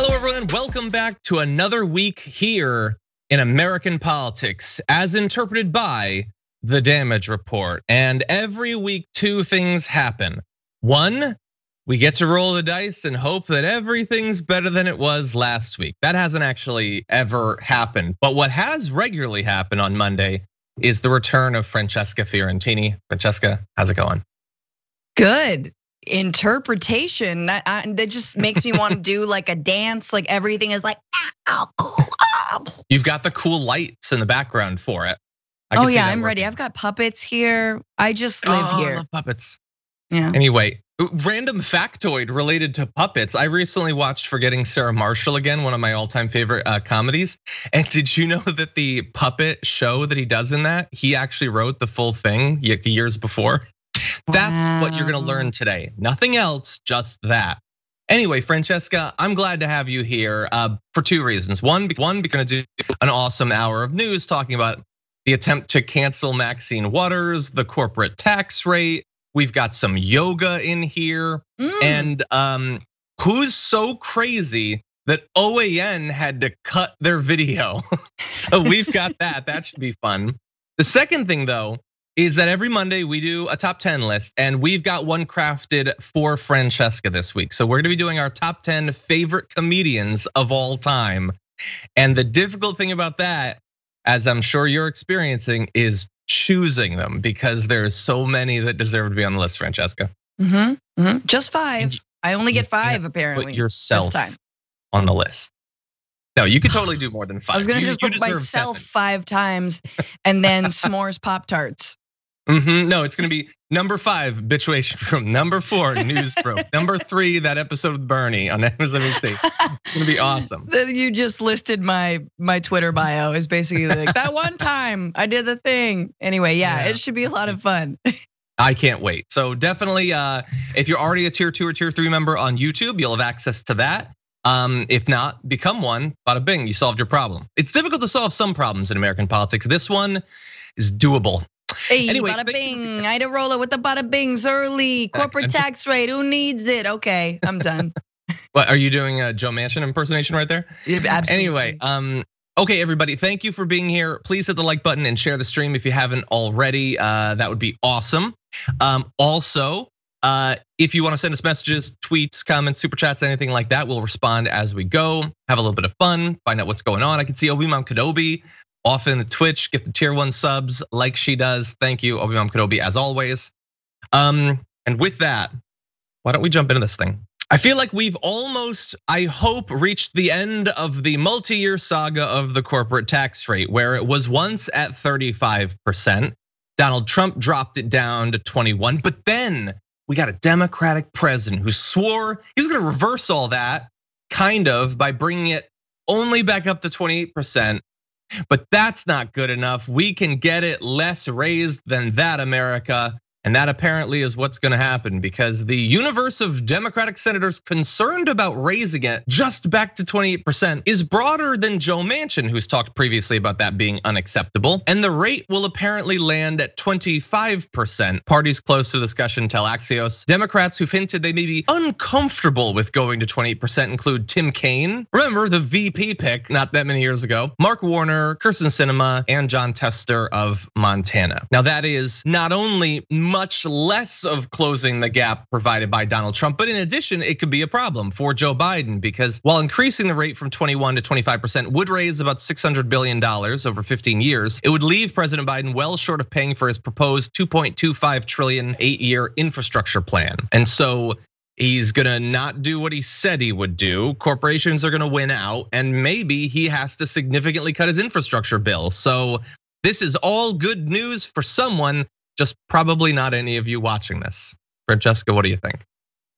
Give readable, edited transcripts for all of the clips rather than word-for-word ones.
Hello, everyone. Welcome back to another week here in American politics, as interpreted by The Damage Report. And every week, two things happen. One, we get to roll the dice and hope that everything's better than it was last week. That hasn't actually ever happened. But what has regularly happened on Monday is the return of Francesca Fiorentini. Francesca, how's it going? Good. Interpretation that just makes me want to do like a dance, like everything is like You've got the cool lights in the background for it. Oh yeah, I'm ready. I've got puppets here. I just live here. I love puppets. Yeah. Anyway, random factoid related to puppets. I recently watched Forgetting Sarah Marshall again, one of my all-time favorite comedies. And did you know that the puppet show that he does in that, he actually wrote the full thing years before? That's what you're gonna learn today. Nothing else, just that. Anyway, Francesca, I'm glad to have you here for two reasons. One, we're gonna do an awesome hour of news talking about the attempt to cancel Maxine Waters, the corporate tax rate. We've got some yoga in here. And who's so crazy that OAN had to cut their video? So we've got that, that should be fun. The second thing though, is that every Monday we do a top 10 list, and we've got one crafted for Francesca this week. So we're gonna be doing our top 10 favorite comedians of all time. And the difficult thing about that, as I'm sure you're experiencing, is choosing them, because there's so many that deserve to be on the list, Francesca. Just 5. I only get 5 apparently. Put yourself on the list. No, you could totally do more than 5. I was gonna just put myself 5 times and then s'mores Pop-Tarts. No, it's gonna be number 5, Bitchuation Room. Number 4, Newsroom. Number 3, that episode with Bernie on MSNBC. It's gonna be awesome. You just listed my Twitter bio is basically like that one time I did the thing. Anyway, yeah, it should be a lot of fun. I can't wait. So definitely, if you're already a tier 2 or tier 3 member on YouTube, you'll have access to that. If not, become one. Bada bing, you solved your problem. It's difficult to solve some problems in American politics. This one is doable. Hey, anyway, bada bing, I had to roll it with the bada bings early. Corporate tax rate, who needs it? Okay, I'm done. What, are you doing a Joe Manchin impersonation right there? Yeah, absolutely. Anyway, okay, everybody, thank you for being here. Please hit the like button and share the stream if you haven't already. That would be awesome. Also, if you want to send us messages, tweets, comments, super chats, anything like that, we'll respond as we go. Have a little bit of fun, find out what's going on. I can see Obi-Wan Kenobi off in the Twitch, get the tier 1 subs like she does. Thank you, Obi-Wan Kenobi, as always. And with that, why don't we jump into this thing? I feel like we've almost, I hope, reached the end of the multi-year saga of the corporate tax rate, where it was once at 35%. Donald Trump dropped it down to 21, but then we got a Democratic president who swore he was gonna reverse all that, kind of, by bringing it only back up to 28%. But that's not good enough. We can get it less raised than that, America. And that apparently is what's gonna happen, because the universe of Democratic senators concerned about raising it just back to 28% is broader than Joe Manchin, who's talked previously about that being unacceptable. And the rate will apparently land at 25%. Parties close to the discussion tell Axios. Democrats who've hinted they may be uncomfortable with going to 28% include Tim Kaine, remember the VP pick not that many years ago, Mark Warner, Kirsten Sinema, and John Tester of Montana. Now that is not only much less of closing the gap provided by Donald Trump, but in addition, it could be a problem for Joe Biden, because while increasing the rate from 21 to 25% would raise about $600 billion over 15 years, it would leave President Biden well short of paying for his proposed 2.25 trillion 8-year infrastructure plan. And so he's gonna not do what he said he would do. Corporations are gonna win out, and maybe he has to significantly cut his infrastructure bill. So this is all good news for someone, just probably not any of you watching this. Francesca, what do you think?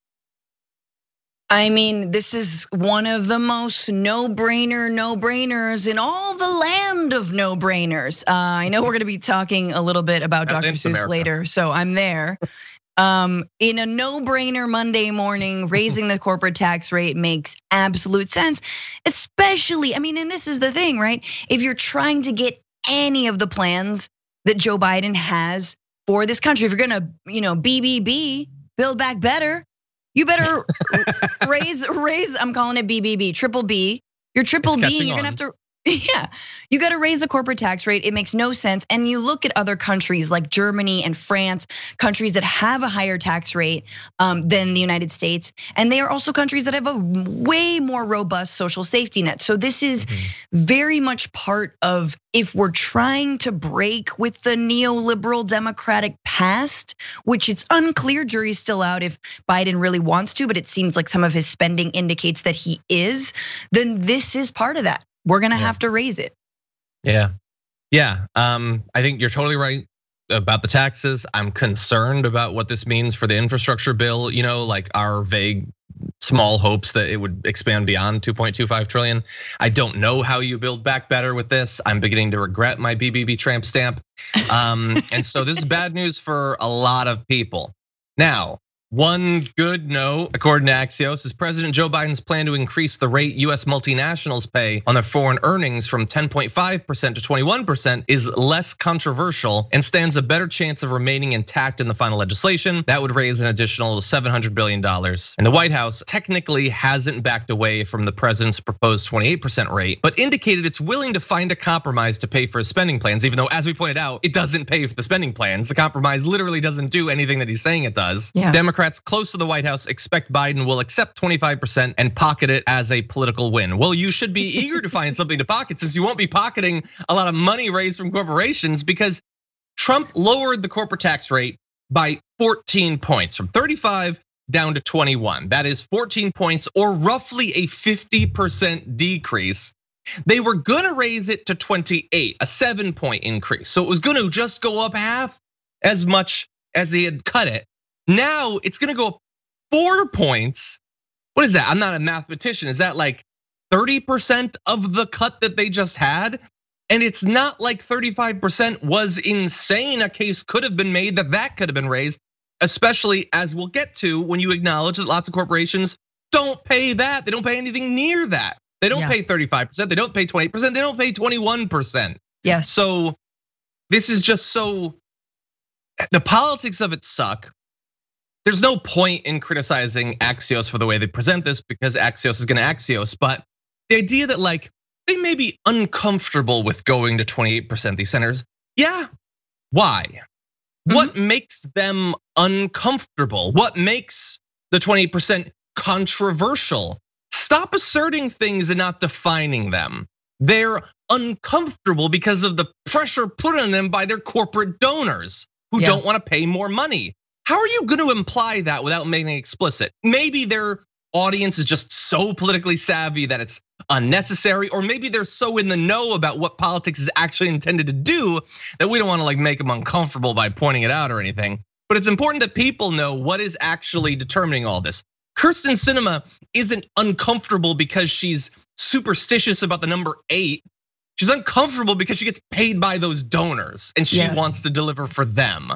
I mean, this is one of the most no-brainers in all the land of no-brainers. I know we're gonna be talking a little bit about Dr. Seuss later, so I'm there. In a no-brainer Monday morning, raising the corporate tax rate makes absolute sense, especially, I mean, and this is the thing, right? If you're trying to get any of the plans that Joe Biden has for this country, if you're gonna, BBB, build back better, you better raise, I'm calling it BBB, triple B. Your triple B, you're gonna have to, yeah, you got to raise the corporate tax rate. It makes no sense. And you look at other countries like Germany and France, countries that have a higher tax rate than the United States. And they are also countries that have a way more robust social safety net. So this is very much part of, if we're trying to break with the neoliberal democratic past, which it's unclear, jury's still out if Biden really wants to, but it seems like some of his spending indicates that he is, then this is part of that. We're gonna have to raise it. Yeah. I think you're totally right about the taxes. I'm concerned about what this means for the infrastructure bill. Like our vague, small hopes that it would expand beyond 2.25 trillion. I don't know how you build back better with this. I'm beginning to regret my BBB tramp stamp. And so this is bad news for a lot of people. Now, one good note, according to Axios, is President Joe Biden's plan to increase the rate US multinationals pay on their foreign earnings from 10.5% to 21% is less controversial and stands a better chance of remaining intact in the final legislation. That would raise an additional $700 billion. And the White House technically hasn't backed away from the president's proposed 28% rate, but indicated it's willing to find a compromise to pay for his spending plans, even though, as we pointed out, it doesn't pay for the spending plans. The compromise literally doesn't do anything that he's saying it does. Democrats close to the White House expect Biden will accept 25% and pocket it as a political win. Well, you should be eager to find something to pocket, since you won't be pocketing a lot of money raised from corporations, because Trump lowered the corporate tax rate by 14 points, from 35 down to 21. That is 14 points, or roughly a 50% decrease. They were gonna raise it to 28, a 7-point increase. So it was gonna just go up half as much as they had cut it. Now it's gonna go up 4 points. What is that? I'm not a mathematician. Is that like 30% of the cut that they just had? And it's not like 35% was insane. A case could have been made that could have been raised, especially as we'll get to when you acknowledge that lots of corporations don't pay that. They don't pay anything near that. They don't pay 35%, they don't pay 20%, they don't pay 21%. Yes. So this is just so, the politics of it suck. There's no point in criticizing Axios for the way they present this, because Axios is gonna Axios, but the idea that like they may be uncomfortable with going to 28%, these senators, yeah, why? What makes them uncomfortable? What makes the 28% controversial? Stop asserting things and not defining them. They're uncomfortable because of the pressure put on them by their corporate donors who don't wanna pay more money. How are you gonna imply that without making it explicit? Maybe their audience is just so politically savvy that it's unnecessary, or maybe they're so in the know about what politics is actually intended to do that we don't wanna like make them uncomfortable by pointing it out or anything. But it's important that people know what is actually determining all this. Kyrsten Sinema isn't uncomfortable because she's superstitious about the number 8. She's uncomfortable because she gets paid by those donors and she wants to deliver for them.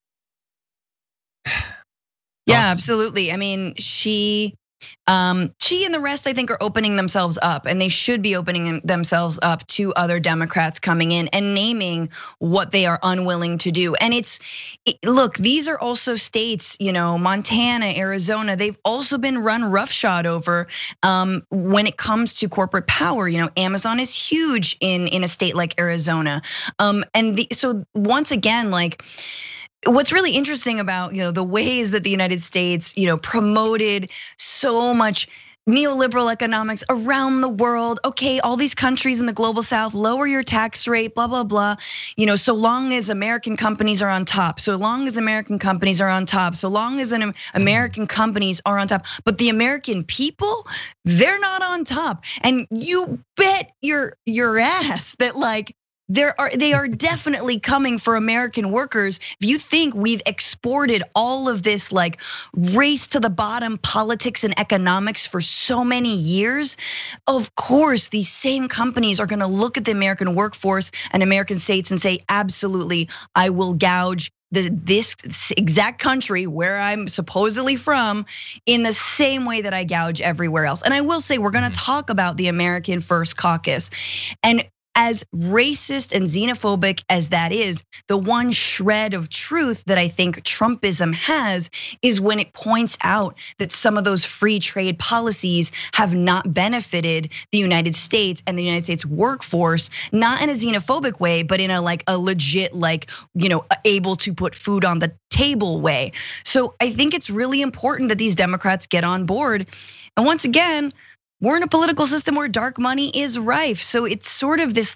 Yeah, absolutely. I mean, she and the rest, I think, are opening themselves up, and they should be opening themselves up to other Democrats coming in and naming what they are unwilling to do. And look, these are also states, Montana, Arizona, they've also been run roughshod over when it comes to corporate power. Amazon is huge in a state like Arizona. So once again, like, what's really interesting about the ways that the United States promoted so much neoliberal economics around the world. Okay, all these countries in the global south, lower your tax rate, blah, blah, blah. So long as American companies are on top, so long as American companies are on top, so long as American companies are on top. But the American people, they're not on top. And you bet your ass that like, they are definitely coming for American workers. If you think we've exported all of this like race to the bottom politics and economics for so many years, of course these same companies are gonna look at the American workforce and American states and say, absolutely, I will gouge this exact country where I'm supposedly from in the same way that I gouge everywhere else. And I will say, we're gonna talk about the American First Caucus. And as racist and xenophobic as that is, the one shred of truth that I think Trumpism has is when it points out that some of those free trade policies have not benefited the United States and the United States workforce, not in a xenophobic way, but in a legit, able to put food on the table way. So I think it's really important that these Democrats get on board. And once again, we're in a political system where dark money is rife. So it's sort of this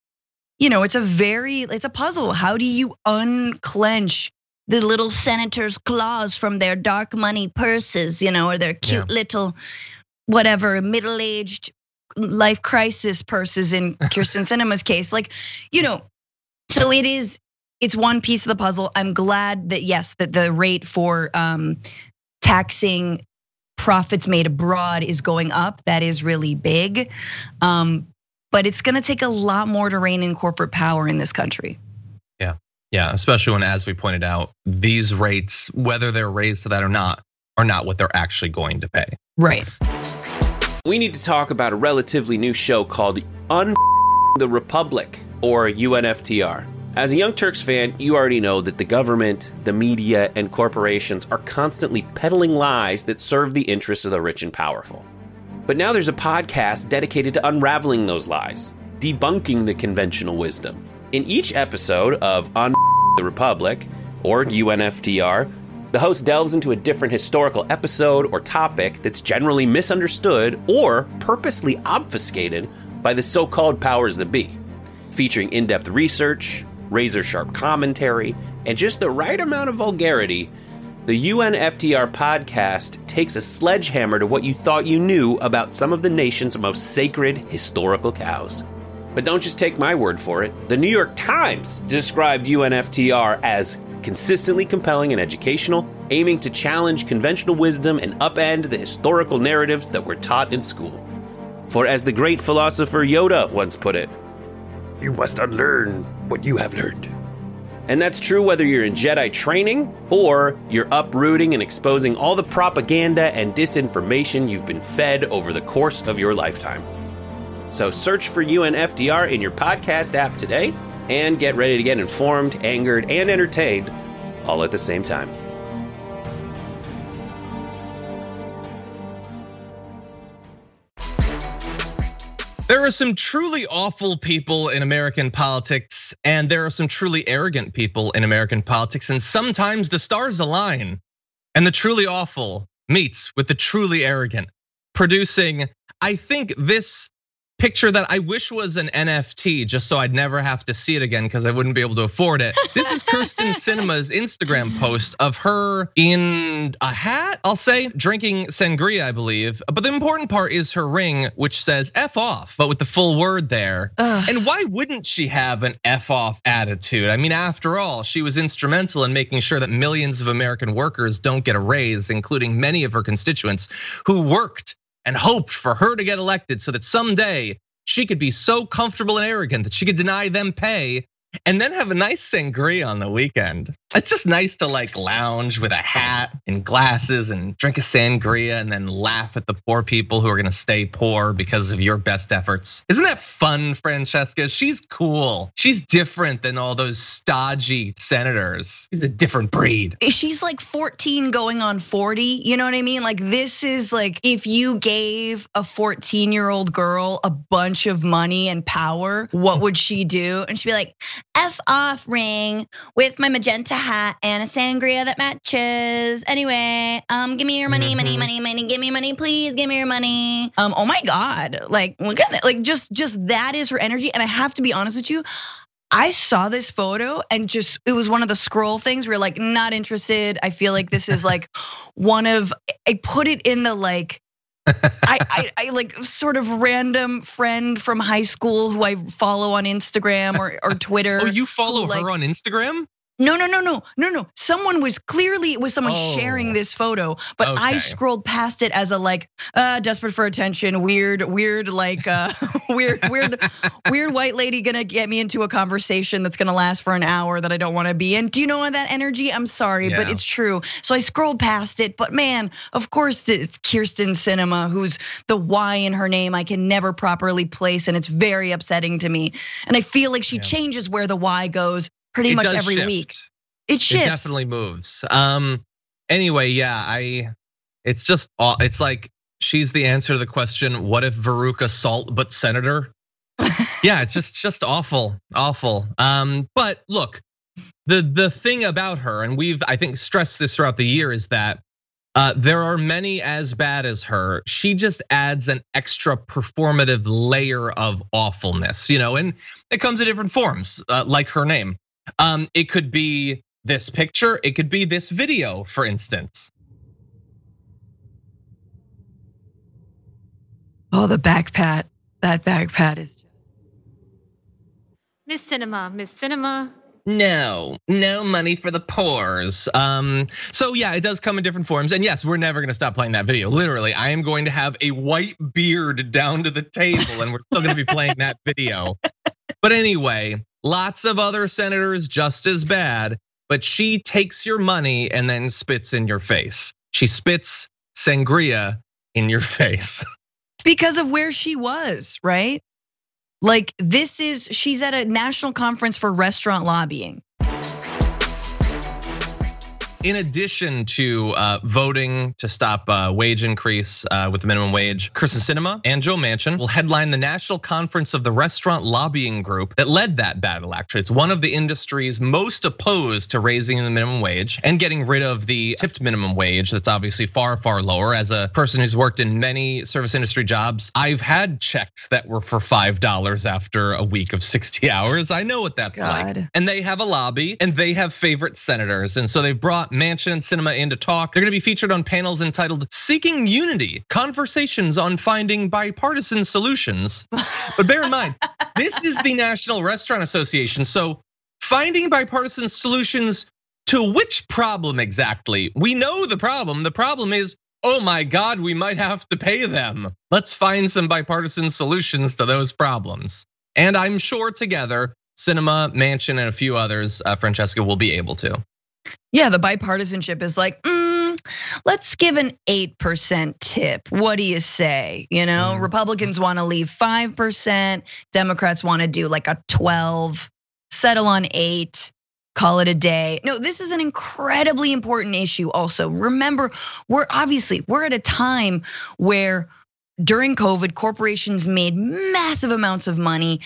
it's a puzzle. How do you unclench the little senator's claws from their dark money purses, or their cute little whatever middle-aged life crisis purses in Kyrsten Sinema's case? So it's one piece of the puzzle. I'm glad that that the rate for taxing profits made abroad is going up. That is really big. But it's gonna take a lot more to rein in corporate power in this country. Yeah, especially when, as we pointed out, these rates, whether they're raised to that or not, are not what they're actually going to pay. Right. We need to talk about a relatively new show called the Republic, or UNFTR. As a Young Turks fan, you already know that the government, the media, and corporations are constantly peddling lies that serve the interests of the rich and powerful. But now there's a podcast dedicated to unraveling those lies, debunking the conventional wisdom. In each episode of the Republic, or UNFTR, the host delves into a different historical episode or topic that's generally misunderstood or purposely obfuscated by the so-called powers that be, featuring in-depth research, razor-sharp commentary, and just the right amount of vulgarity. The UNFTR podcast takes a sledgehammer to what you thought you knew about some of the nation's most sacred historical cows. But don't just take my word for it. The New York Times described UNFTR as consistently compelling and educational, aiming to challenge conventional wisdom and upend the historical narratives that were taught in school. For as the great philosopher Yoda once put it, you must unlearn what you have learned. And that's true whether you're in Jedi training or you're uprooting and exposing all the propaganda and disinformation you've been fed over the course of your lifetime. So search for UNFTR in your podcast app today and get ready to get informed, angered, and entertained all at the same time. There are some truly awful people in American politics, and there are some truly arrogant people in American politics, and sometimes the stars align, and the truly awful meets with the truly arrogant, producing, I think, this picture that I wish was an NFT, just so I'd never have to see it again because I wouldn't be able to afford it. This is Kyrsten Sinema's Instagram post of her in a hat, I'll say, drinking sangria, I believe. But the important part is her ring, which says F off, but with the full word there. And why wouldn't she have an F off attitude? I mean, after all, she was instrumental in making sure that millions of American workers don't get a raise, including many of her constituents who worked and hoped for her to get elected so that someday she could be so comfortable and arrogant that she could deny them pay and then have a nice sangria on the weekend. It's just nice to lounge with a hat and glasses and drink a sangria and then laugh at the poor people who are gonna stay poor because of your best efforts. Isn't that fun, Francesca? She's cool. She's different than all those stodgy senators. She's a different breed. She's like 14 going on 40, you know what I mean? This is if you gave a 14-year-old girl a bunch of money and power, what would she do? And she'd be like, F off ring with my magenta hat and a sangria that matches. Anyway, give me your money, money, give me money, please, give me your money. Oh my God, look at that, just that is her energy. And I have to be honest with you, I saw this photo and it was one of the scroll things where not interested. I feel like this is one of, I put it in the I sort of random friend from high school who I follow on Instagram or Twitter. Oh, you follow her on Instagram? No. Someone was clearly, it was someone sharing this photo, but okay. I scrolled past it as a like, desperate for attention, weird, like weird white lady gonna get me into a conversation that's gonna last for an hour that I don't wanna be in. Do you know that energy? I'm sorry, but it's true. So I scrolled past it, but man, of course it's Kyrsten Sinema, who's the Y in her name I can never properly place, and it's very upsetting to me. And I feel like she changes where the Y goes pretty much every week. It shifts. It definitely moves. Anyway, it's like she's the answer to the question, what if Veruca Salt but senator? Yeah, it's just awful. But look, the thing about her, and we've I think stressed this throughout the year, is that there are many as bad as her. She just adds an extra performative layer of awfulness, and it comes in different forms, like her name. It could be this picture, it could be this video, for instance. Oh, the back pat. That back pat is just. Miss Sinema. No money for the pores. So yeah, it does come in different forms. And yes, we're never gonna stop playing that video. Literally, I am going to have a white beard down to the table and we're still gonna be playing that video. But anyway, lots of other senators just as bad, but she takes your money and then spits in your face. She spits sangria in your face. Because of where she was, right? Like she's at a national conference for restaurant lobbying. In addition to voting to stop wage increase with the minimum wage, Kyrsten Sinema and Joe Manchin will headline the National Conference of the Restaurant Lobbying Group that led that battle, actually. It's one of the industries most opposed to raising the minimum wage and getting rid of the tipped minimum wage that's obviously far, far lower. As a person who's worked in many service industry jobs, I've had checks that were for $5 after a week of 60 hours. I know what that's like. And they have a lobby and they have favorite senators. And so they've brought Manchin and Sinema in to talk. They're gonna be featured on panels entitled Seeking Unity, Conversations on Finding Bipartisan Solutions. But bear in mind, this is the National Restaurant Association. So finding bipartisan solutions to which problem exactly? We know the problem. The problem is, oh my God, we might have to pay them. Let's find some bipartisan solutions to those problems. And I'm sure together, Sinema, Manchin, and a few others, Francesca, will be able to. Yeah, the bipartisanship is like, let's give an 8% tip. What do you say? Republicans want to leave 5%, Democrats want to do like a 12, settle on 8, call it a day. No, this is an incredibly important issue also. Remember, we're at a time where during COVID, corporations made massive amounts of money,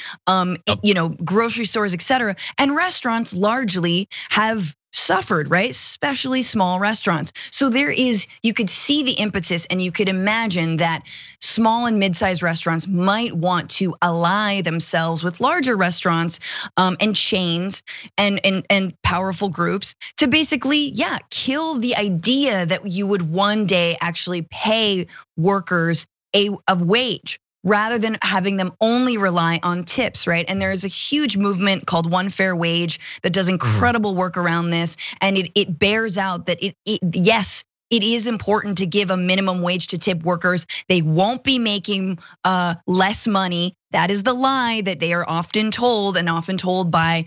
grocery stores, et cetera, and restaurants largely have suffered, right? Especially small restaurants. So you could see the impetus and you could imagine that small and mid-sized restaurants might want to ally themselves with larger restaurants and chains and powerful groups to basically, kill the idea that you would one day actually pay workers a wage, rather than having them only rely on tips, right? And there is a huge movement called One Fair Wage that does incredible work around this, and it bears out that yes, it is important to give a minimum wage to tip workers. They won't be making less money. That is the lie that they are often told, and often told by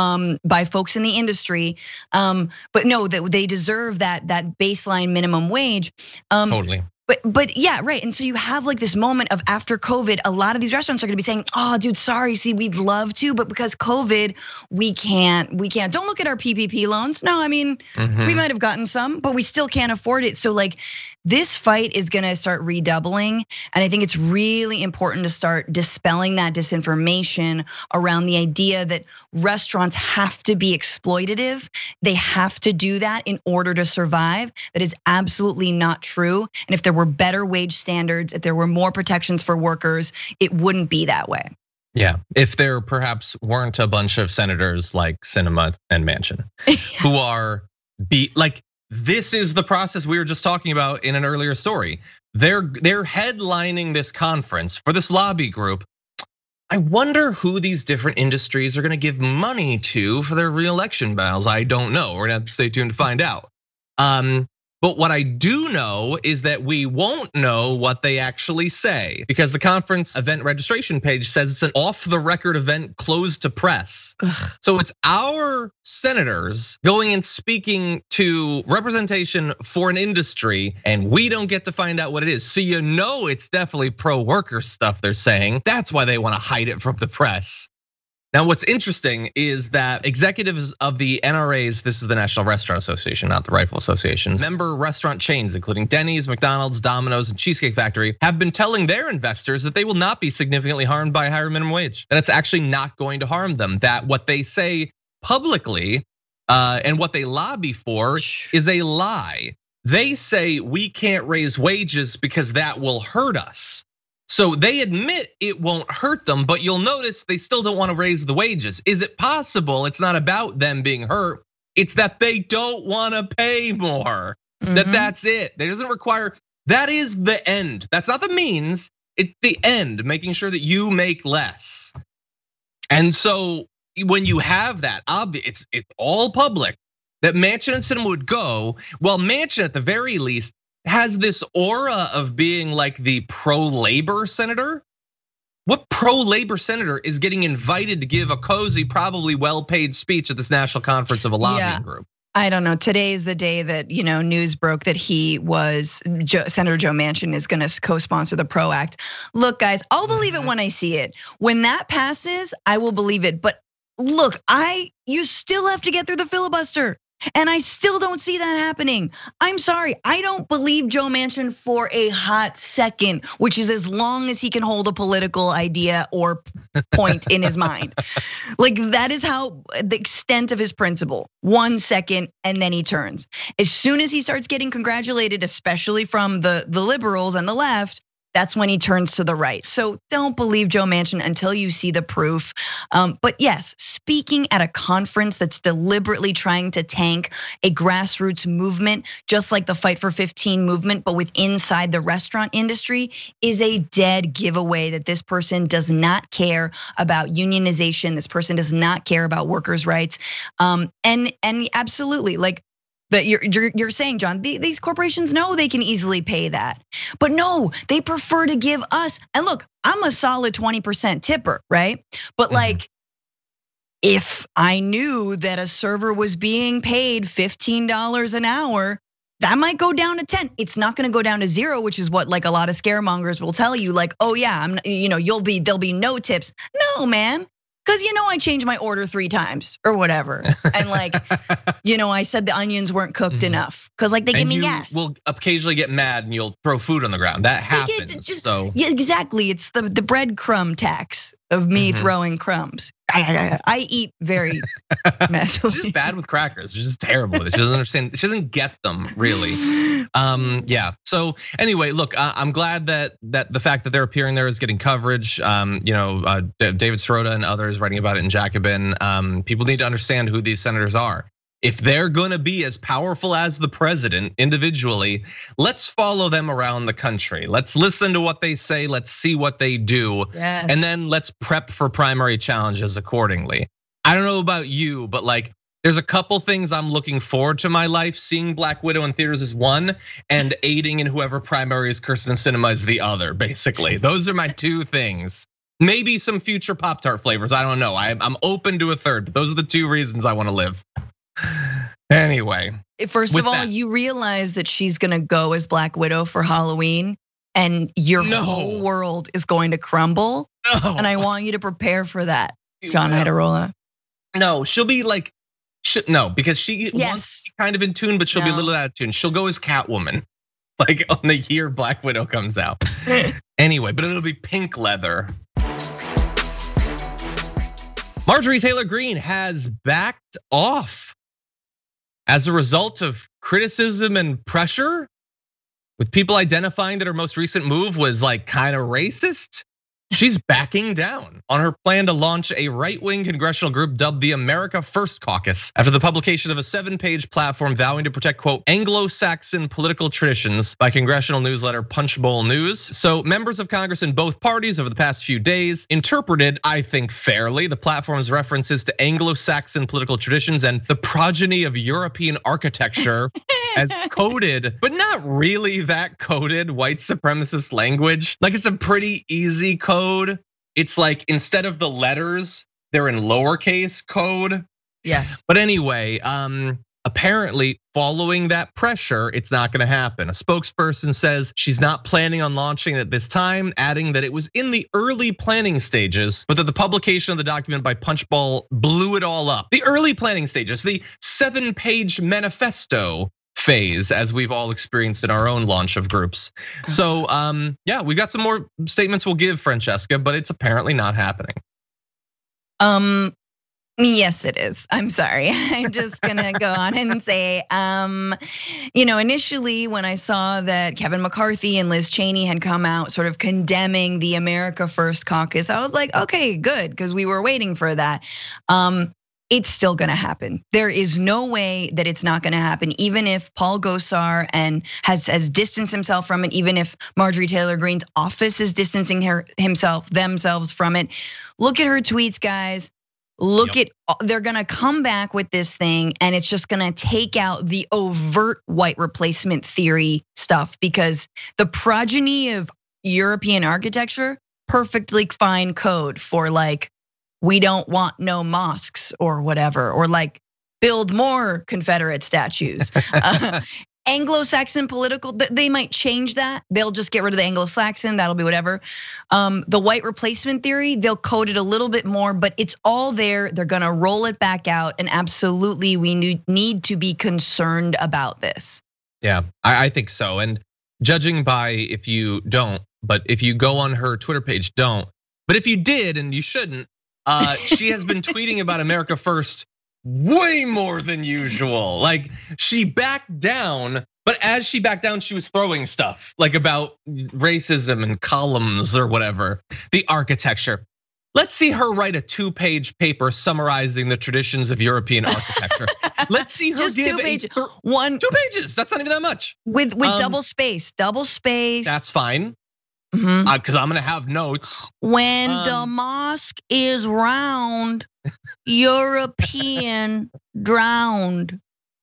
folks in the industry. But no, that they deserve that baseline minimum wage. Totally. But yeah, right. And so you have like this moment of after COVID, a lot of these restaurants are gonna be saying, oh, dude, sorry, see, we'd love to, but because COVID, we can't. Don't look at our PPP loans. No, I mean, we might have gotten some, but we still can't afford it. So like this fight is gonna start redoubling. And I think it's really important to start dispelling that disinformation around the idea that restaurants have to be exploitative. They have to do that in order to survive. That is absolutely not true. And if there were better wage standards, if there were more protections for workers, it wouldn't be that way. Yeah, if there perhaps weren't a bunch of senators like Sinema and Manchin who are this is the process we were just talking about in an earlier story. They're headlining this conference for this lobby group. I wonder who these different industries are gonna give money to for their reelection battles. I don't know. We're gonna have to stay tuned to find out. But what I do know is that we won't know what they actually say, because the conference event registration page says it's an off-the-record event closed to press. So it's our senators going and speaking to representation for an industry, and we don't get to find out what it is. So you know it's definitely pro-worker stuff they're saying. That's why they want to hide it from the press. Now, what's interesting is that executives of the NRAs, this is the National Restaurant Association, not the Rifle Association, member restaurant chains, including Denny's, McDonald's, Domino's, and Cheesecake Factory, have been telling their investors that they will not be significantly harmed by a higher minimum wage, that it's actually not going to harm them, that what they say publicly and what they lobby for is a lie. They say we can't raise wages because that will hurt us. So they admit it won't hurt them, but you'll notice they still don't want to raise the wages. Is it possible it's not about them being hurt? It's that they don't want to pay more. That's it. That doesn't require, that is the end. That's not the means, it's the end, making sure that you make less. And so when you have that, it's all public, that Manchin and Sinema would go, well, Manchin at the very least has this aura of being like the pro-labor senator. What pro-labor senator is getting invited to give a cozy, probably well-paid speech at this national conference of a lobbying group? I don't know. Today is the day that news broke that Senator Joe Manchin is going to co-sponsor the PRO Act. Look, guys, I'll believe it when I see it. When that passes, I will believe it. But look, you still have to get through the filibuster. And I still don't see that happening. I'm sorry, I don't believe Joe Manchin for a hot second, which is as long as he can hold a political idea or point in his mind. Like that is how the extent of his principle. 1 second and then he turns. As soon as he starts getting congratulated, especially from the liberals and the left, that's when he turns to the right. So don't believe Joe Manchin until you see the proof. But yes, speaking at a conference that's deliberately trying to tank a grassroots movement, just like the Fight for 15 movement, but with inside the restaurant industry, is a dead giveaway that this person does not care about unionization. This person does not care about workers' rights. And absolutely, like, that you're saying, John, these corporations know they can easily pay that. But no, they prefer to give us, and look, I'm a solid 20% tipper, right? But like, if I knew that a server was being paid $15 an hour, that might go down to 10. It's not gonna go down to 0, which is what like a lot of scaremongers will tell you, like, oh yeah, there'll be no tips. No, man. Cause I changed my order 3 times or whatever. And like, I said the onions weren't cooked enough. Cause like they give me gas. We'll occasionally get mad and you'll throw food on the ground. That happens, Yeah, exactly, it's the breadcrumb tax of me throwing crumbs. I eat very messily. She's just bad with crackers. She's just terrible with it. She doesn't understand. She doesn't get them really. Yeah. So anyway, look, I'm glad that the fact that they're appearing there is getting coverage. David Sirota and others writing about it in Jacobin. People need to understand who these senators are. If they're gonna be as powerful as the president individually, let's follow them around the country. Let's listen to what they say, let's see what they do. Yes. And then let's prep for primary challenges accordingly. I don't know about you, but like, there's a couple things I'm looking forward to in my life. Seeing Black Widow in theaters is one, and aiding in whoever primaries Kyrsten Sinema is the other, basically. Those are my 2 things. Maybe some future Pop-Tart flavors, I don't know. I'm open to a third, but those are the 2 reasons I wanna live. Anyway. First of all, you realize that she's gonna go as Black Widow for Halloween and your whole world is going to crumble. No. And I want you to prepare for that, John Iadarola. No, she'll be like, no, because she wants to be kind of in tune, but she'll be a little out of tune. She'll go as Catwoman, like on the year Black Widow comes out. Anyway, but it'll be pink leather. Marjorie Taylor Greene has backed off as a result of criticism and pressure, with people identifying that her most recent move was like kind of racist. She's backing down on her plan to launch a right-wing congressional group dubbed the America First Caucus after the publication of a 7-page platform vowing to protect, quote, Anglo-Saxon political traditions by congressional newsletter Punchbowl News. So members of Congress in both parties over the past few days interpreted, I think fairly, the platform's references to Anglo-Saxon political traditions and the progeny of European architecture as coded, but not really that coded white supremacist language. Like it's a pretty easy code. It's like instead of the letters, they're in lowercase code. Yes. But anyway, apparently following that pressure, it's not gonna happen. A spokesperson says she's not planning on launching it at this time, adding that it was in the early planning stages, but that the publication of the document by Punchbowl blew it all up. The early planning stages, the 7-page manifesto phase, as we've all experienced in our own launch of groups. So yeah, we got some more statements we'll give, Francesca, but it's apparently not happening. Yes, it is. I'm sorry. I'm just gonna go on and say, initially when I saw that Kevin McCarthy and Liz Cheney had come out sort of condemning the America First Caucus, I was like, okay, good, because we were waiting for that. It's still gonna happen. There is no way that it's not gonna happen, even if Paul Gosar has distanced himself from it, even if Marjorie Taylor Greene's office is distancing themselves from it. Look at her tweets, guys. They're gonna come back with this thing and it's just gonna take out the overt white replacement theory stuff, because the progeny of European architecture, perfectly fine code for like, we don't want no mosques or whatever, or like build more Confederate statues. Anglo-Saxon political, they might change that. They'll just get rid of the Anglo-Saxon, that'll be whatever. The white replacement theory, they'll code it a little bit more, but it's all there. They're gonna roll it back out, and absolutely we need to be concerned about this. Yeah, I think so. And judging by if you don't, but if you go on her Twitter page, don't. But if you did, and you shouldn't, she has been tweeting about America First way more than usual. Like she backed down, but as she backed down, she was throwing stuff like about racism and columns or whatever, the architecture. Let's see her write a 2-page paper summarizing the traditions of European architecture. Let's see her just give 2 pages. 2 pages. That's not even that much. With double space. That's fine. Because I'm gonna have notes. When the mosque is round, European drowned.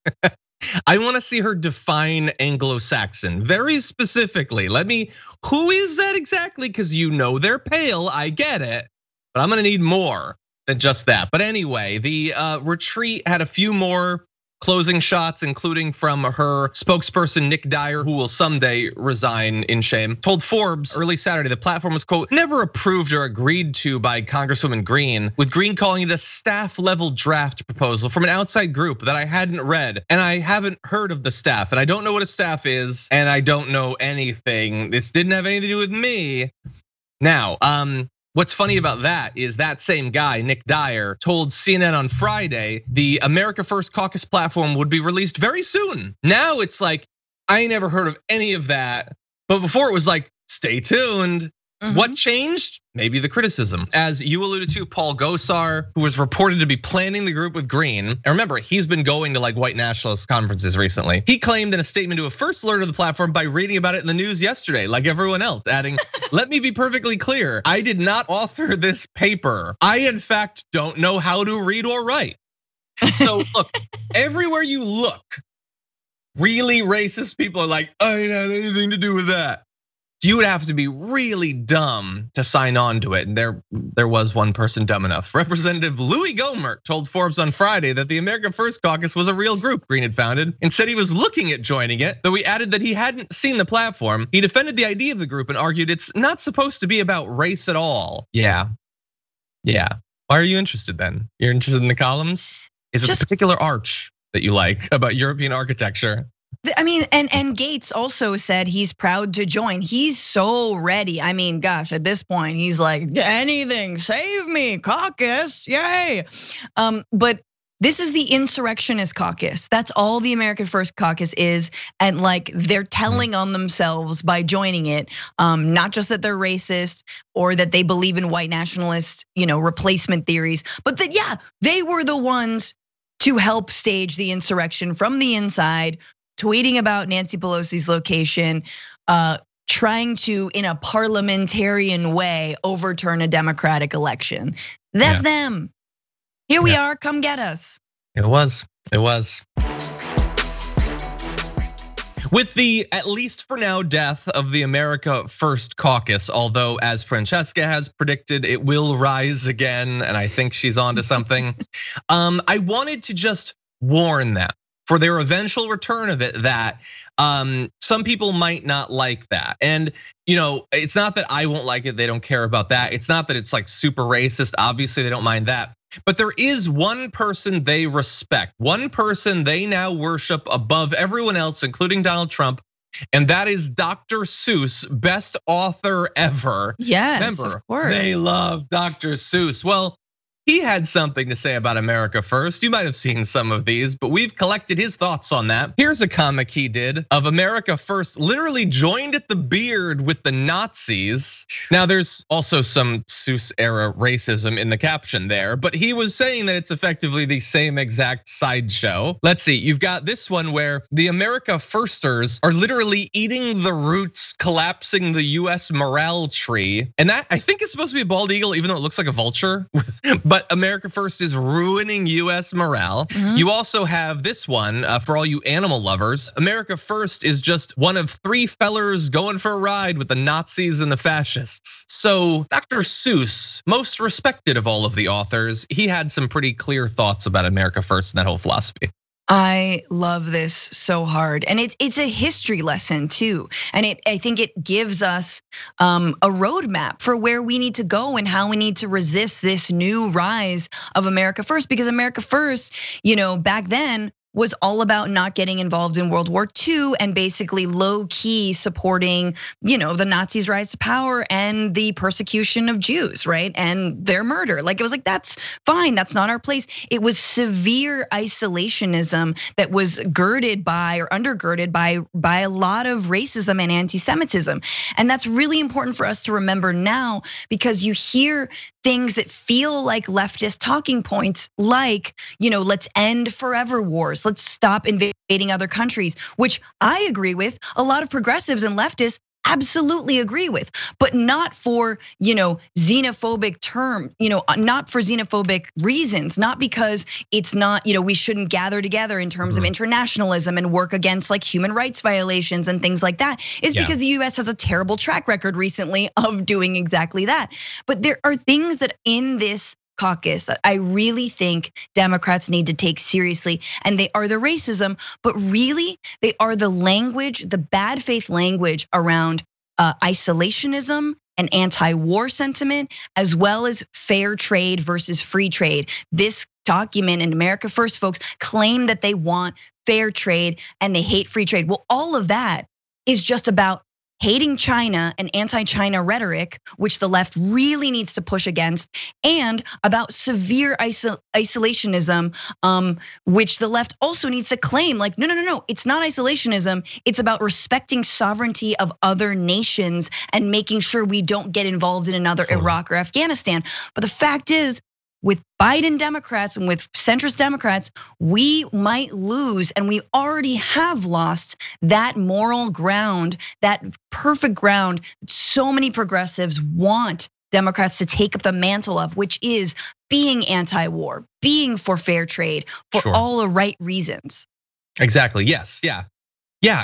I want to see her define Anglo-Saxon very specifically. Who is that exactly? Because they're pale, I get it, but I'm gonna need more than just that. But anyway, the retreat had a few more closing shots, including from her spokesperson, Nick Dyer, who will someday resign in shame, told Forbes early Saturday the platform was, quote, never approved or agreed to by Congresswoman Greene, with Greene calling it a staff level draft proposal from an outside group that I hadn't read. And I haven't heard of the staff, and I don't know what a staff is, and I don't know anything. This didn't have anything to do with me. Now, what's funny about that is that same guy, Nick Dyer, told CNN on Friday the America First Caucus platform would be released very soon. Now it's like, I never heard of any of that. But before it was like, stay tuned. What changed? Maybe the criticism. As you alluded to, Paul Gosar, who was reported to be planning the group with Greene. And remember, he's been going to like white nationalist conferences recently. He claimed in a statement to a first alert of the platform by reading about it in the news yesterday, like everyone else, adding, let me be perfectly clear. I did not author this paper. I, in fact, don't know how to read or write. So look, everywhere you look, really racist people are like, I didn't have anything to do with that. You would have to be really dumb to sign on to it. And there was one person dumb enough. Representative Louis Gohmert told Forbes on Friday that the America First Caucus was a real group Greene had founded and said he was looking at joining it, though he added that he hadn't seen the platform. He defended the idea of the group and argued it's not supposed to be about race at all. Yeah. Why are you interested then? You're interested in the columns? Is it a particular arch that you like about European architecture? I mean, and Gates also said he's proud to join. He's so ready. I mean, gosh, at this point, he's like, anything, save me, caucus, yay. But This is the Insurrectionist Caucus. That's all the America First Caucus is. And like they're telling on themselves by joining it, not just that they're racist or that they believe in white nationalist, replacement theories, but that, yeah, they were the ones to help stage the insurrection from the inside, tweeting about Nancy Pelosi's location, trying to, in a parliamentarian way, overturn a Democratic election. That's them. Here we are, come get us. It was. With the, at least for now, death of the America First Caucus, although as Francesca has predicted, it will rise again, and I think she's onto something. I wanted to just warn them for their eventual return of it that some people might not like that. And it's not that I won't like it, they don't care about that. It's not that it's like super racist, obviously they don't mind that. But there is one person they respect, one person they now worship above everyone else, including Donald Trump, and that is Dr. Seuss, best author ever. Yes, remember, of course. They love Dr. Seuss. Well, he had something to say about America First. You might have seen some of these, but we've collected his thoughts on that. Here's a comic he did of America First, literally joined at the beard with the Nazis. Now there's also some Seuss era racism in the caption there, but he was saying that it's effectively the same exact sideshow. Let's see, you've got this one where the America Firsters are literally eating the roots, collapsing the US morale tree. And that I think is supposed to be a bald eagle, even though it looks like a vulture. But America First is ruining US morale. You also have this one for all you animal lovers. America First is just one of 3 fellers going for a ride with the Nazis and the fascists. So Dr. Seuss, most respected of all of the authors, he had some pretty clear thoughts about America First and that whole philosophy. I love this so hard, and it's a history lesson too. And I think it gives us a roadmap for where we need to go and how we need to resist this new rise of America First. Because America First, back then was all about not getting involved in World War II and basically low key supporting, the Nazis' rise to power and the persecution of Jews, right? And their murder. Like it was like, that's fine, that's not our place. It was severe isolationism that was girded by or undergirded by a lot of racism and anti-Semitism. And that's really important for us to remember now, because you hear things that feel like leftist talking points, like, let's end forever wars. Let's stop invading other countries, which I agree with. A lot of progressives and leftists absolutely agree with, but not for, xenophobic term, not for xenophobic reasons, not because it's not, we shouldn't gather together in terms of internationalism and work against like human rights violations and things like that. It's because the US has a terrible track record recently of doing exactly that. But there are things that in this caucus that I really think Democrats need to take seriously, and they are the racism, but really they are the language, the bad faith language around isolationism and anti-war sentiment, as well as fair trade versus free trade. This document in America First folks claim that they want fair trade and they hate free trade. Well, all of that is just about hating China and anti-China rhetoric, which the left really needs to push against, and about severe isolationism, which the left also needs to claim like, no, it's not isolationism. It's about respecting sovereignty of other nations and making sure we don't get involved in another Iraq or Afghanistan. But the fact is, with Biden Democrats and with centrist Democrats, we might lose, and we already have lost that moral ground, that perfect ground that so many progressives want Democrats to take up the mantle of, which is being anti-war, being for fair trade, for all the right reasons. Exactly, yes, yeah.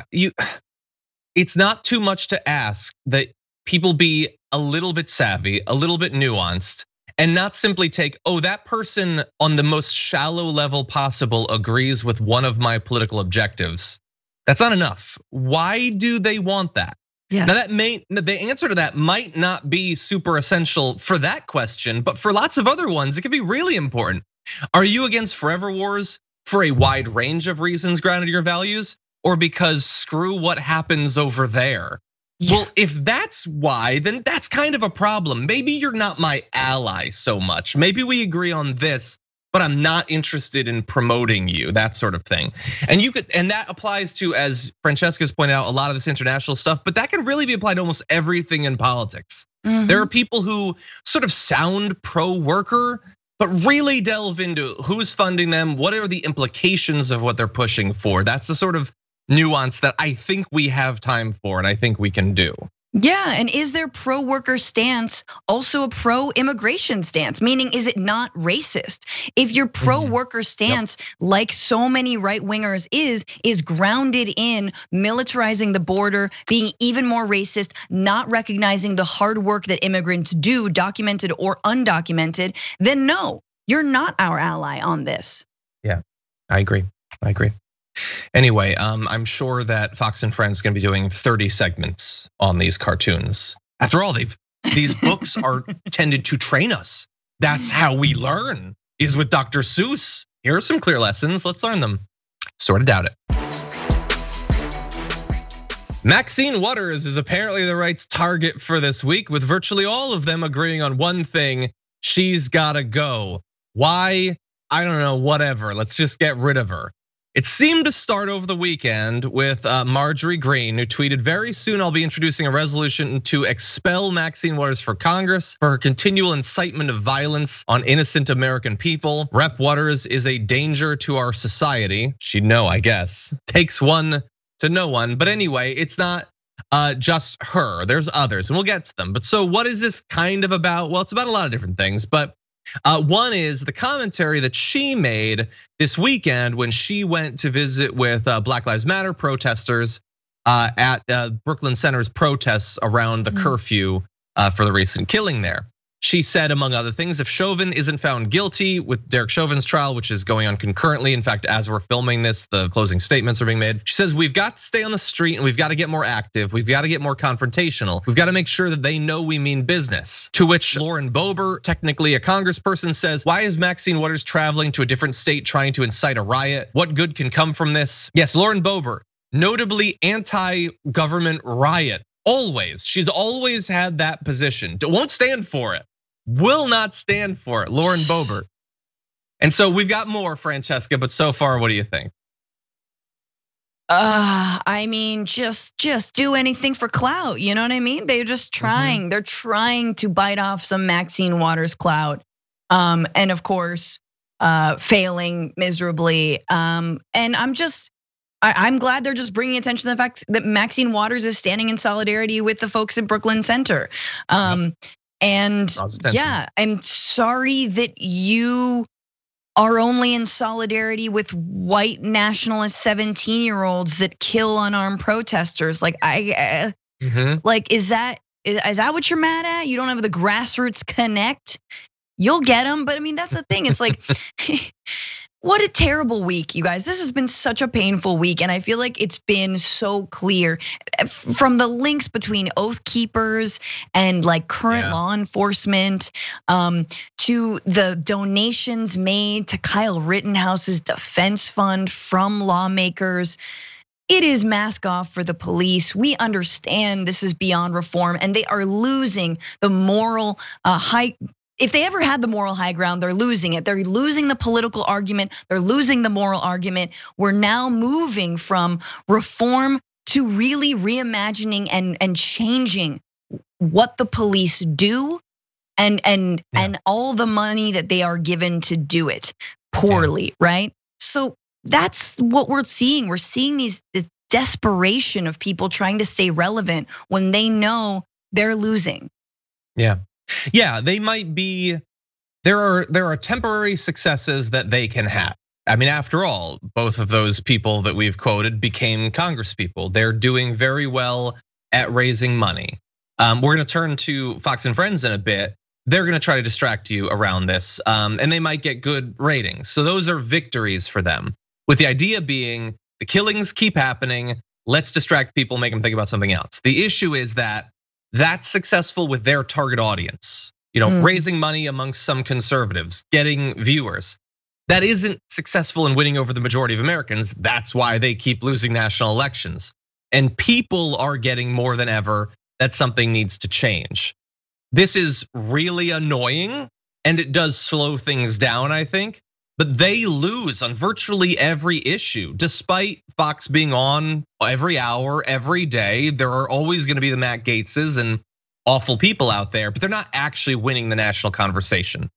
It's not too much to ask that people be a little bit savvy, a little bit nuanced, and not simply take, that person on the most shallow level possible agrees with one of my political objectives. That's not enough. Why do they want that? Now the answer to that might not be super essential for that question, but for lots of other ones, it can be really important. Are you against forever wars for a wide range of reasons grounded in your values, or because screw what happens over there? Well, if that's why, then that's kind of a problem. Maybe you're not my ally so much. Maybe we agree on this, but I'm not interested in promoting you, that sort of thing. And that applies to, as Francesca's pointed out, a lot of this international stuff, but that can really be applied to almost everything in politics. There are people who sort of sound pro-worker, but really delve into who's funding them, what are the implications of what they're pushing for. That's the sort of nuance that I think we have time for and I think we can do. Yeah, and is their pro-worker stance also a pro-immigration stance? Meaning, is it not racist? If your pro-worker stance, like so many right-wingers is grounded in militarizing the border, being even more racist, not recognizing the hard work that immigrants do, documented or undocumented, then no, you're not our ally on this. Yeah, I agree. Anyway, I'm sure that Fox and Friends is gonna be doing 30 segments on these cartoons. After all, these books are tended to train us. That's how we learn, is with Dr. Seuss. Here are some clear lessons, let's learn them. Sort of doubt it. Maxine Waters is apparently the right's target for this week, with virtually all of them agreeing on one thing: she's gotta go. Why? I don't know, whatever, let's just get rid of her. It seemed to start over the weekend with Marjorie Greene, who tweeted, "Very soon I'll be introducing a resolution to expel Maxine Waters for Congress for her continual incitement of violence on innocent American people. Rep. Waters is a danger to our society." She'd know, I guess. Takes one to know one. But anyway, it's not just her, there's others, and we'll get to them. But so what is this kind of about? Well, it's about a lot of different things, but one is the commentary that she made this weekend when she went to visit with Black Lives Matter protesters at Brooklyn Center's protests around the curfew for the recent killing there. She said, among other things, if Chauvin isn't found guilty with Derek Chauvin's trial, which is going on concurrently, in fact, as we're filming this, the closing statements are being made. She says, we've got to stay on the street and we've got to get more active. We've got to get more confrontational. We've got to make sure that they know we mean business. To which Lauren Boebert, technically a congressperson, says, why is Maxine Waters traveling to a different state trying to incite a riot? What good can come from this? Yes, Lauren Boebert, notably anti-government riot. Always, she's always had that position. Won't stand for it. Will not stand for it, Lauren Boebert. And so we've got more, Francesca, but so far, what do you think? I mean, just do anything for clout, you know what I mean? They're just trying, they're trying to bite off some Maxine Waters clout. And of course, failing miserably. And I'm glad they're just bringing attention to the fact that Maxine Waters is standing in solidarity with the folks at Brooklyn Center. And yeah, I'm sorry that you are only in solidarity with white nationalist 17-year-olds that kill unarmed protesters. Like like is that what you're mad at? You don't have the grassroots connect. You'll get them, but I mean that's the thing. It's like what a terrible week, you guys. This has been such a painful week, and I feel like it's been so clear from the links between Oath Keepers and like current law enforcement to the donations made to Kyle Rittenhouse's defense fund from lawmakers. It is mask off for the police. We understand this is beyond reform, and they are losing the moral high. If they ever had the moral high ground, they're losing it. They're losing the political argument. They're losing the moral argument. We're now moving from reform to really reimagining and changing what the police do and all the money that they are given to do it poorly, right? So that's what we're seeing. We're seeing this desperation of people trying to stay relevant when they know they're losing. Yeah, they might be, there are temporary successes that they can have. I mean, after all, both of those people that we've quoted became congresspeople. They're doing very well at raising money. We're gonna turn to Fox and Friends in a bit. They're gonna try to distract you around this, and they might get good ratings. So those are victories for them. With the idea being, the killings keep happening, let's distract people, make them think about something else. The issue is that that's successful with their target audience, raising money amongst some conservatives, getting viewers. That isn't successful in winning over the majority of Americans. That's why they keep losing national elections. And people are getting more than ever that something needs to change. This is really annoying, and it does slow things down, I think. but they lose on virtually every issue. Despite Fox being on every hour, every day, there are always gonna be the Matt Gaetzes and awful people out there, but they're not actually winning the national conversation.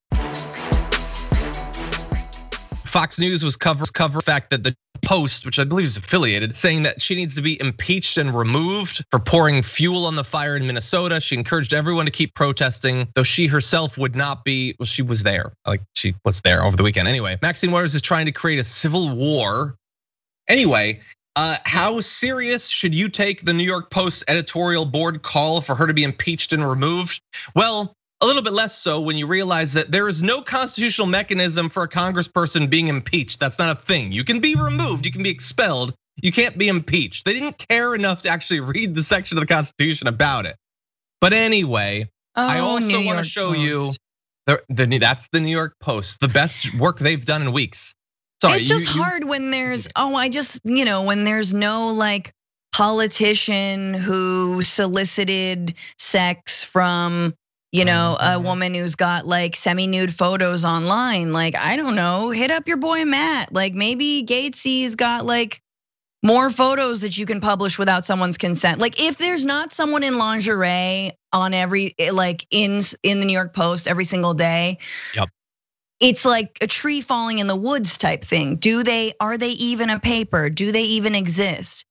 Fox News was cover the fact that the Post, which I believe is affiliated, saying that she needs to be impeached and removed for pouring fuel on the fire in Minnesota. She encouraged everyone to keep protesting, though she herself would not be. Well, she was there, like she was there over the weekend. Anyway, Maxine Waters is trying to create a civil war. Anyway, how serious should you take the New York Post editorial board call for her to be impeached and removed? Well, a little bit less so when you realize that there is no constitutional mechanism for a congressperson being impeached. That's not a thing. You can be removed, you can be expelled, you can't be impeached. They didn't care enough to actually read the section of the Constitution about it. But anyway, I also want to show you, that's the New York Post, the best work they've done in weeks. Sorry, it's just hard when there's, when there's no like politician who solicited sex from, a woman who's got like semi-nude photos online. Like, I don't know, hit up your boy Matt. Like maybe Gaetz's got like more photos that you can publish without someone's consent. Like if there's not someone in lingerie on every, like in the New York Post every single day. Yep. It's like a tree falling in the woods type thing. Are they even a paper? Do they even exist?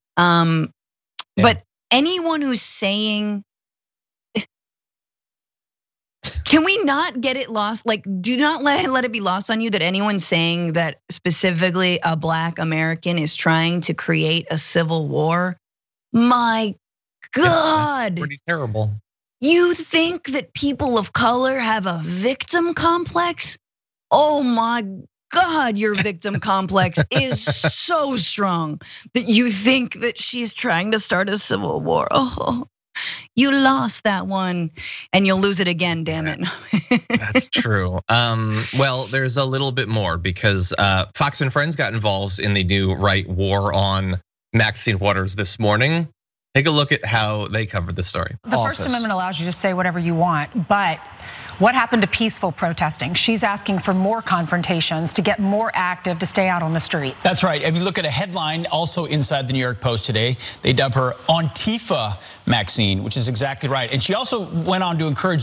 But anyone who's saying, can we not get it lost? Like, do not let it be lost on you that anyone saying that specifically a Black American is trying to create a civil war. My God. That's pretty terrible. You think that people of color have a victim complex? Oh my God, your victim complex is so strong that you think that she's trying to start a civil war. Oh, you lost that one and you'll lose it again, damn it. That's true. Well, there's a little bit more because Fox and Friends got involved in the new right war on Maxine Waters this morning. Take a look at how they covered the story. The First Amendment allows you to say whatever you want, but what happened to peaceful protesting? She's asking for more confrontations, to get more active, to stay out on the streets. That's right. If you look at a headline also inside the New York Post today, they dub her Antifa Maxine, which is exactly right. And she also went on to encourage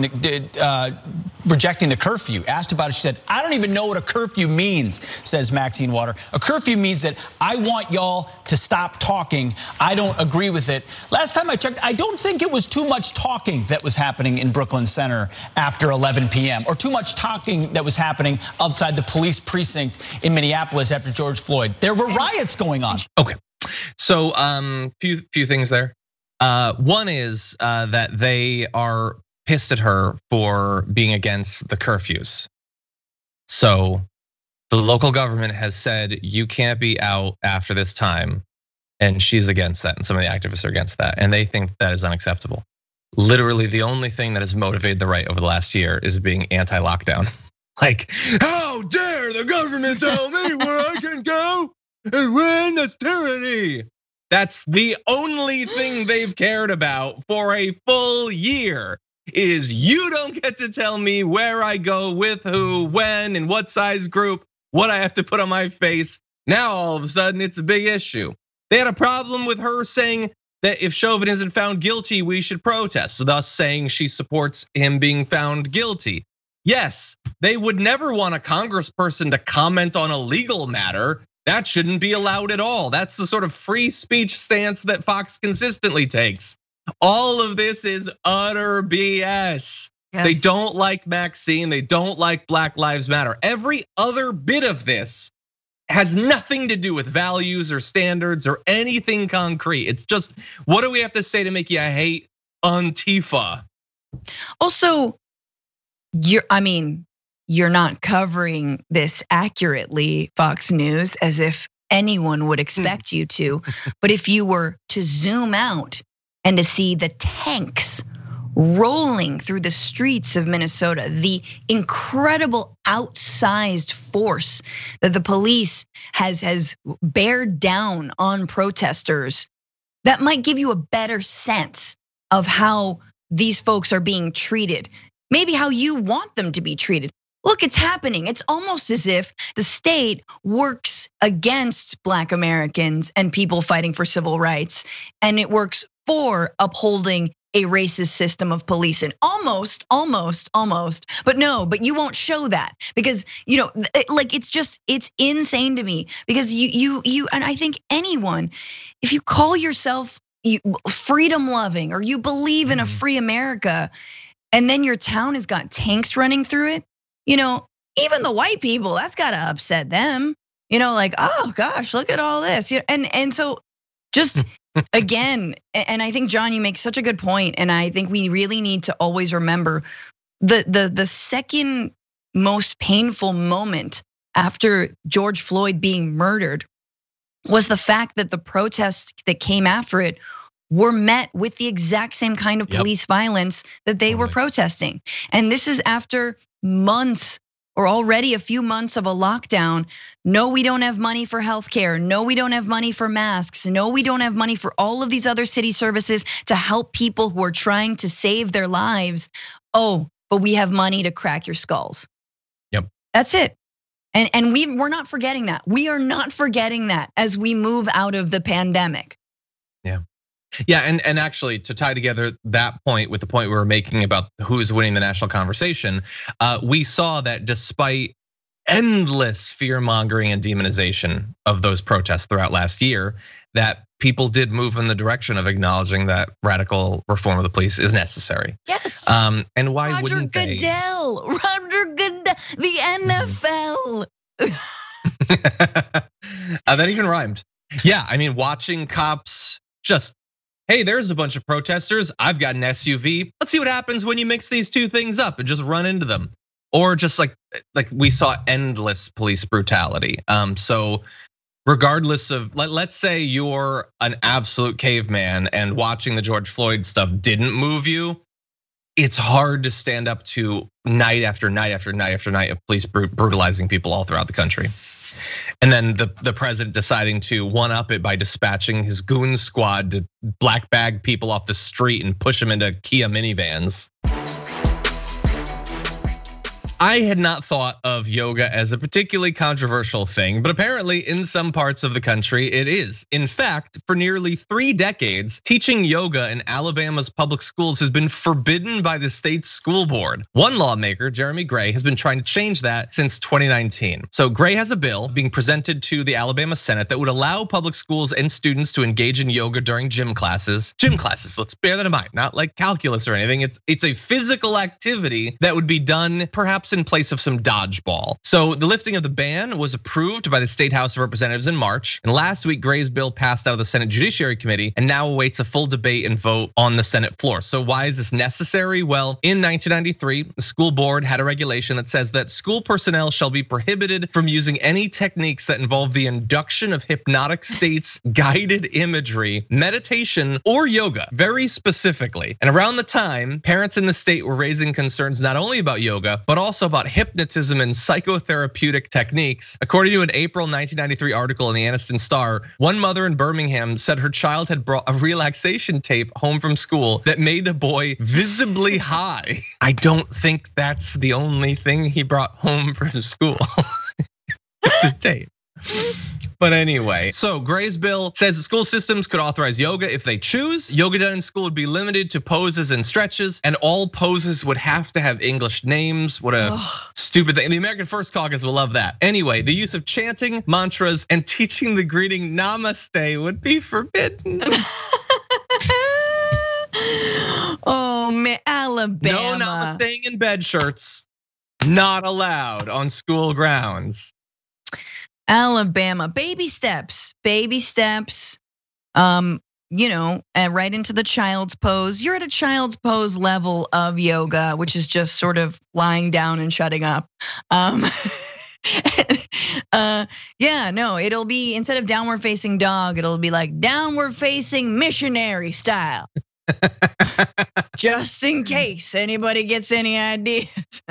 rejecting the curfew. Asked about it, she said, I don't even know what a curfew means, says Maxine Waters. A curfew means that I want y'all to stop talking. I don't agree with it. Last time I checked, I don't think it was too much talking that was happening in Brooklyn Center after 11 p.m. or too much talking that was happening outside the police precinct in Minneapolis after George Floyd. There were riots going on. Okay, so few things there. One is that they are pissed at her for being against the curfews. So the local government has said you can't be out after this time, and she's against that, and some of the activists are against that, and they think that is unacceptable. Literally the only thing that has motivated the right over the last year is being anti-lockdown. Like, how dare the government tell me where I can go and when? That's tyranny. That's the only thing they've cared about for a full year is you don't get to tell me where I go, with who, when, and what size group, what I have to put on my face. Now all of a sudden it's a big issue. They had a problem with her saying that if Chauvin isn't found guilty, we should protest, thus saying she supports him being found guilty. Yes, they would never want a congressperson to comment on a legal matter. That shouldn't be allowed at all. That's the sort of free speech stance that Fox consistently takes. All of this is utter BS. Yes. They don't like Maxine, they don't like Black Lives Matter. Every other bit of this has nothing to do with values or standards or anything concrete. It's just, what do we have to say to make you hate Antifa? Also, you're not covering this accurately, Fox News, as if anyone would expect you to. But if you were to zoom out and to see the tanks rolling through the streets of Minnesota, the incredible outsized force that the police has bared down on protesters, that might give you a better sense of how these folks are being treated. Maybe how you want them to be treated. look, it's happening. It's almost as if the state works against Black Americans and people fighting for civil rights, and it works for upholding a racist system of policing. Almost, but no, but you won't show that because, like it's insane to me because you, and I think anyone, if you call yourself freedom loving or you believe in a free America, and then your town has got tanks running through it, even the white people, that's gotta upset them. Like, oh gosh, look at all this. And so just again, and I think, John, you make such a good point, and I think we really need to always remember the second most painful moment after George Floyd being murdered was the fact that the protests that came after it were met with the exact same kind of police violence that they were protesting. And this is after months or already a few months of a lockdown. No, we don't have money for healthcare. No, we don't have money for masks. No, we don't have money for all of these other city services to help people who are trying to save their lives. Oh, but we have money to crack your skulls. Yep. That's it. And we're not forgetting that. We are not forgetting that as we move out of the pandemic. Yeah, and actually to tie together that point with the point we were making about who's winning the national conversation, we saw that despite endless fear mongering and demonization of those protests throughout last year, that people did move in the direction of acknowledging that radical reform of the police is necessary. Yes. And why wouldn't they? Roger Goodell, the NFL. That even rhymed. Yeah, I mean, watching cops just, hey, there's a bunch of protesters. I've got an SUV. Let's see what happens when you mix these two things up and just run into them. Or just like we saw endless police brutality. So regardless of, let's say you're an absolute caveman and watching the George Floyd stuff didn't move you, it's hard to stand up to night after night after night after night of police brutalizing people all throughout the country. And then the president deciding to one up it by dispatching his goon squad to black bag people off the street and push them into Kia minivans. I had not thought of yoga as a particularly controversial thing, but apparently in some parts of the country it is. In fact, for nearly 3 decades, teaching yoga in Alabama's public schools has been forbidden by the state school board. One lawmaker, Jeremy Gray, has been trying to change that since 2019. So Gray has a bill being presented to the Alabama Senate that would allow public schools and students to engage in yoga during gym classes. Gym classes, let's bear that in mind, not like calculus or anything. It's a physical activity that would be done perhaps in place of some dodgeball. So the lifting of the ban was approved by the State House of Representatives in March. And last week, Gray's bill passed out of the Senate Judiciary Committee and now awaits a full debate and vote on the Senate floor. So why is this necessary? Well, in 1993, the school board had a regulation that says that school personnel shall be prohibited from using any techniques that involve the induction of hypnotic states, guided imagery, meditation, or yoga, very specifically. And around the time, parents in the state were raising concerns not only about yoga, but also about hypnotism and psychotherapeutic techniques. According to an April 1993 article in the Anniston Star, one mother in Birmingham said her child had brought a relaxation tape home from school that made a boy visibly high. I don't think that's the only thing he brought home from school. The tape. But anyway, so Gray's bill says the school systems could authorize yoga if they choose. Yoga done in school would be limited to poses and stretches, and all poses would have to have English names. What a stupid thing. The American First Caucus will love that. Anyway, the use of chanting, mantras, and teaching the greeting namaste would be forbidden. Oh man, Alabama. No namasteing in bed shirts. Not allowed on school grounds. Alabama, baby steps, and right into the child's pose. You're at a child's pose level of yoga, which is just sort of lying down and shutting up. It'll be, instead of downward facing dog, it'll be like downward facing missionary style. Just in case anybody gets any ideas.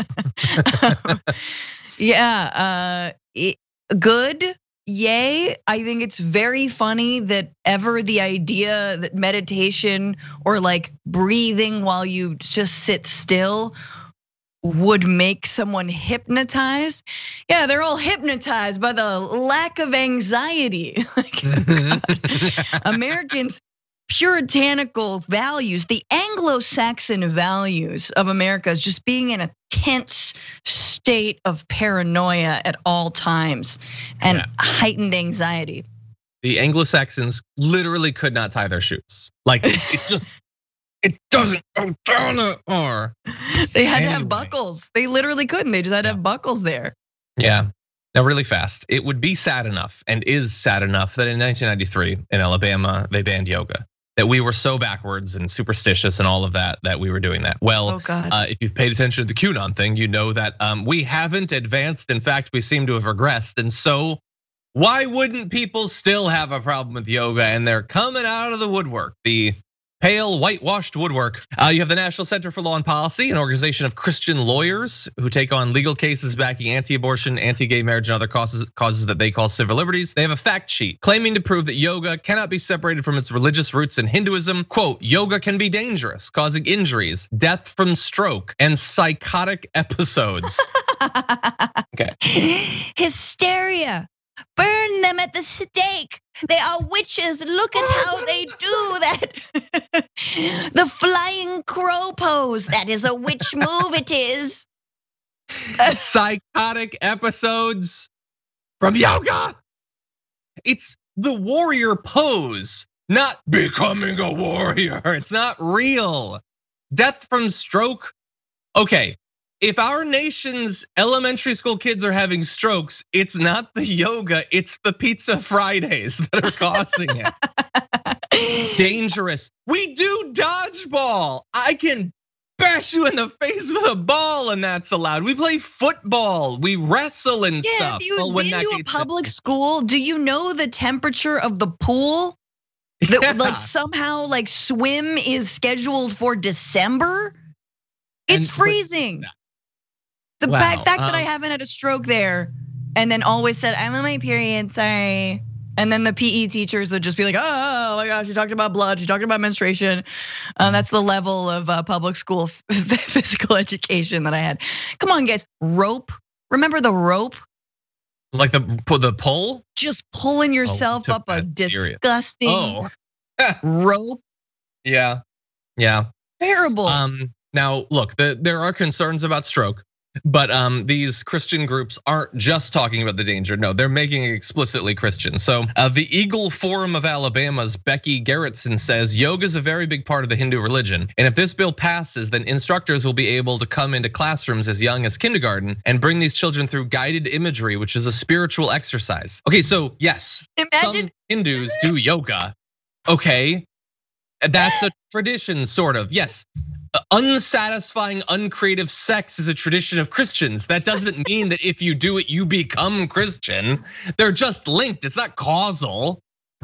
Good, yay. I think it's very funny that ever the idea that meditation or like breathing while you just sit still would make someone hypnotized. Yeah, they're all hypnotized by the lack of anxiety. Americans' puritanical values, the Anglo-Saxon values of America is just being in a tense state of paranoia at all times and heightened anxiety. The Anglo-Saxons literally could not tie their shoes. Like it doesn't go down or they had to have buckles. They literally couldn't. They just had to have buckles there. Yeah. Now, really fast. It would be sad enough and is sad enough that in 1993 in Alabama, they banned yoga. That we were so backwards and superstitious and all of that we were doing that. Well, if you've paid attention to the QAnon thing, you know that we haven't advanced. In fact, we seem to have regressed. And so why wouldn't people still have a problem with yoga? And they're coming out of the woodwork. The pale, whitewashed woodwork. You have the National Center for Law and Policy, an organization of Christian lawyers who take on legal cases backing anti-abortion, anti-gay marriage, and other causes that they call civil liberties. They have a fact sheet claiming to prove that yoga cannot be separated from its religious roots in Hinduism. Quote, yoga can be dangerous, causing injuries, death from stroke, and psychotic episodes. Okay. Hysteria. Burn them at the stake. They are witches. Look at how they do that. The flying crow pose. That is a witch move, it is. Psychotic episodes from yoga. It's the warrior pose, not becoming a warrior. It's not real. Death from stroke. Okay. If our nation's elementary school kids are having strokes, it's not the yoga, it's the Pizza Fridays that are causing it. Dangerous. We do dodgeball. I can bash you in the face with a ball and that's allowed. We play football, we wrestle and stuff. If you've been to a public school, do you know the temperature of the pool? Like somehow like swim is scheduled for December? It's freezing. The fact that I haven't had a stroke there and then always said, I'm on my period, sorry. And then the PE teachers would just be like, oh my gosh, you talked about blood, you talked about menstruation. That's the level of public school physical education that I had. Come on, guys, rope. Remember the rope? Like the pull? Just pulling yourself up a disgusting rope. Yeah. Terrible. Now, look, there are concerns about stroke. But these Christian groups aren't just talking about the danger. No, they're making it explicitly Christian. So the Eagle Forum of Alabama's Becky Garrettson says yoga is a very big part of the Hindu religion. And if this bill passes, then instructors will be able to come into classrooms as young as kindergarten and bring these children through guided imagery, which is a spiritual exercise. Okay, so yes, some Hindus do yoga. Okay, that's a tradition, sort of, yes. Unsatisfying, uncreative sex is a tradition of Christians. That doesn't mean that if you do it, you become Christian. They're just linked, it's not causal.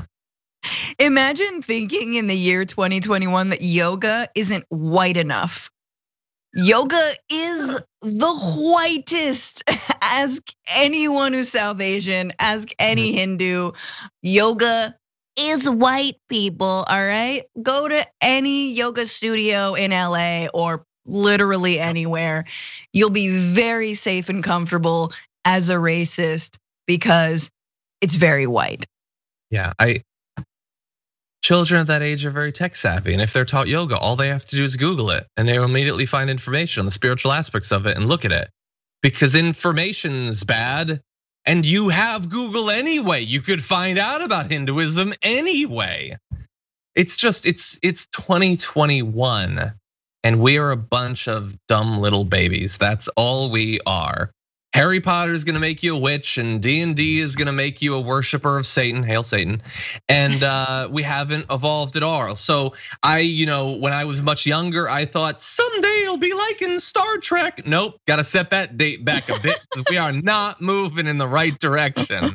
Imagine thinking in the year 2021 that yoga isn't white enough. Yoga is the whitest. Ask anyone who's South Asian, ask any Hindu. Yoga is white, people, all right? Go to any yoga studio in LA or literally anywhere. You'll be very safe and comfortable as a racist because it's very white. Yeah, children at that age are very tech savvy. And if they're taught yoga, all they have to do is Google it and they'll immediately find information on the spiritual aspects of it and look at it. Because information's bad. And you have Google anyway. You could find out about Hinduism anyway. It's just, it's 2021 and we are a bunch of dumb little babies. That's all we are. Harry Potter is gonna make you a witch and D&D is gonna make you a worshiper of Satan, hail Satan. And we haven't evolved at all. So when I was much younger, I thought someday it'll be like in Star Trek. Nope, gotta set that date back a bit because we are not moving in the right direction.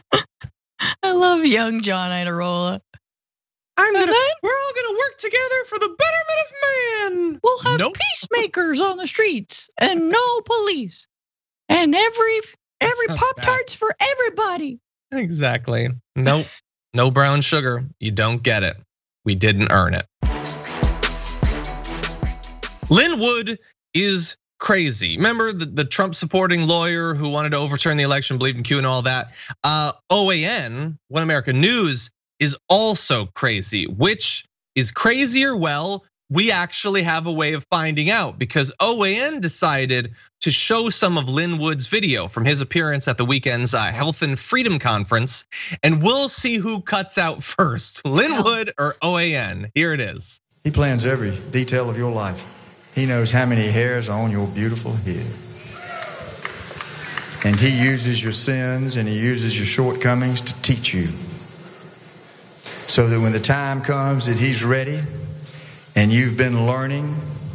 I love young John Iadarola. We're all gonna work together for the betterment of man. We'll have peacemakers on the streets and no police. And every Pop-Tarts for everybody. Exactly. Nope. No brown sugar. You don't get it. We didn't earn it. Lin Wood is crazy. Remember the Trump supporting lawyer who wanted to overturn the election, believed in Q and all that? OAN, One American News, is also crazy. Which is crazier? Well, we actually have a way of finding out because OAN decided to show some of Lin Wood's video from his appearance at the weekend's Health and Freedom Conference. And we'll see who cuts out first, Lin Wood or OAN. Here it is. He plans every detail of your life. He knows how many hairs are on your beautiful head. And he uses your sins and he uses your shortcomings to teach you. So that when the time comes that he's ready and you've been learning,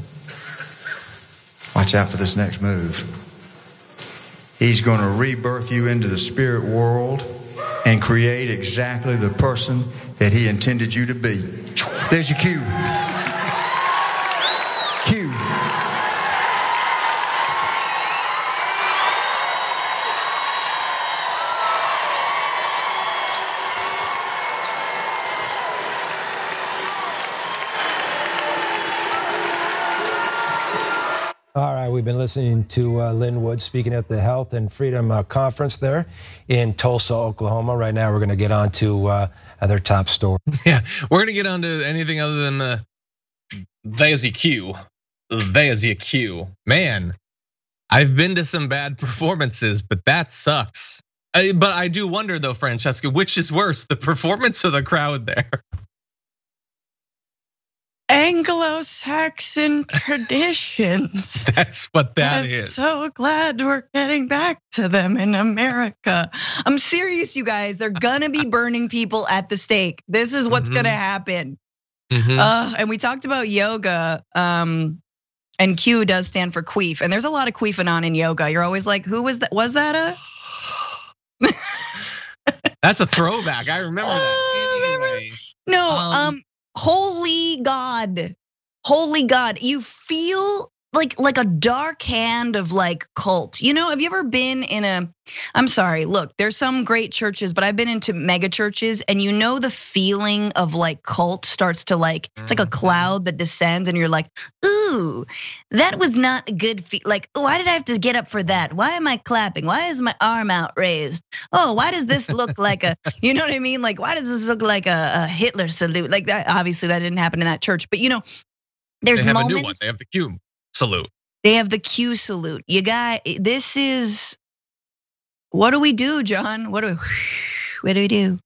watch out for this next move. He's going to rebirth you into the spirit world and create exactly the person that he intended you to be. There's your cue. Cue. All right, we've been listening to Lin Wood speaking at the Health and Freedom Conference there in Tulsa, Oklahoma. Right now, we're going to get on to other top story. Yeah, we're going to get on to anything other than there's your cue. There's your cue. Man, I've been to some bad performances, but that sucks. But I do wonder though, Francesca, which is worse, the performance or the crowd there? Anglo-Saxon traditions. That's what that is. I'm so glad we're getting back to them in America. I'm serious, you guys. They're gonna be burning people at the stake. This is what's gonna happen. And we talked about yoga, and Q does stand for queef. And there's a lot of queefing on in yoga. You're always like, who was that? Was that a? That's a throwback. I remember that. Anyway. No, holy God, you feel like a dark hand of like cult. You know, have you ever been in I'm sorry, look, there's some great churches, but I've been into mega churches and you know the feeling of like cult starts to like, it's like a cloud that descends and you're like, ooh, that was not a good like, why did I have to get up for that? Why am I clapping? Why is my arm out raised? Oh, why does this look like you know what I mean? Like, why does this look like a Hitler salute? Like that, obviously that didn't happen in that church, but you know, there's they have moments. A new one. They have the Q salute. They have the Q salute. You guys, this is, what do we do, John? What do we do?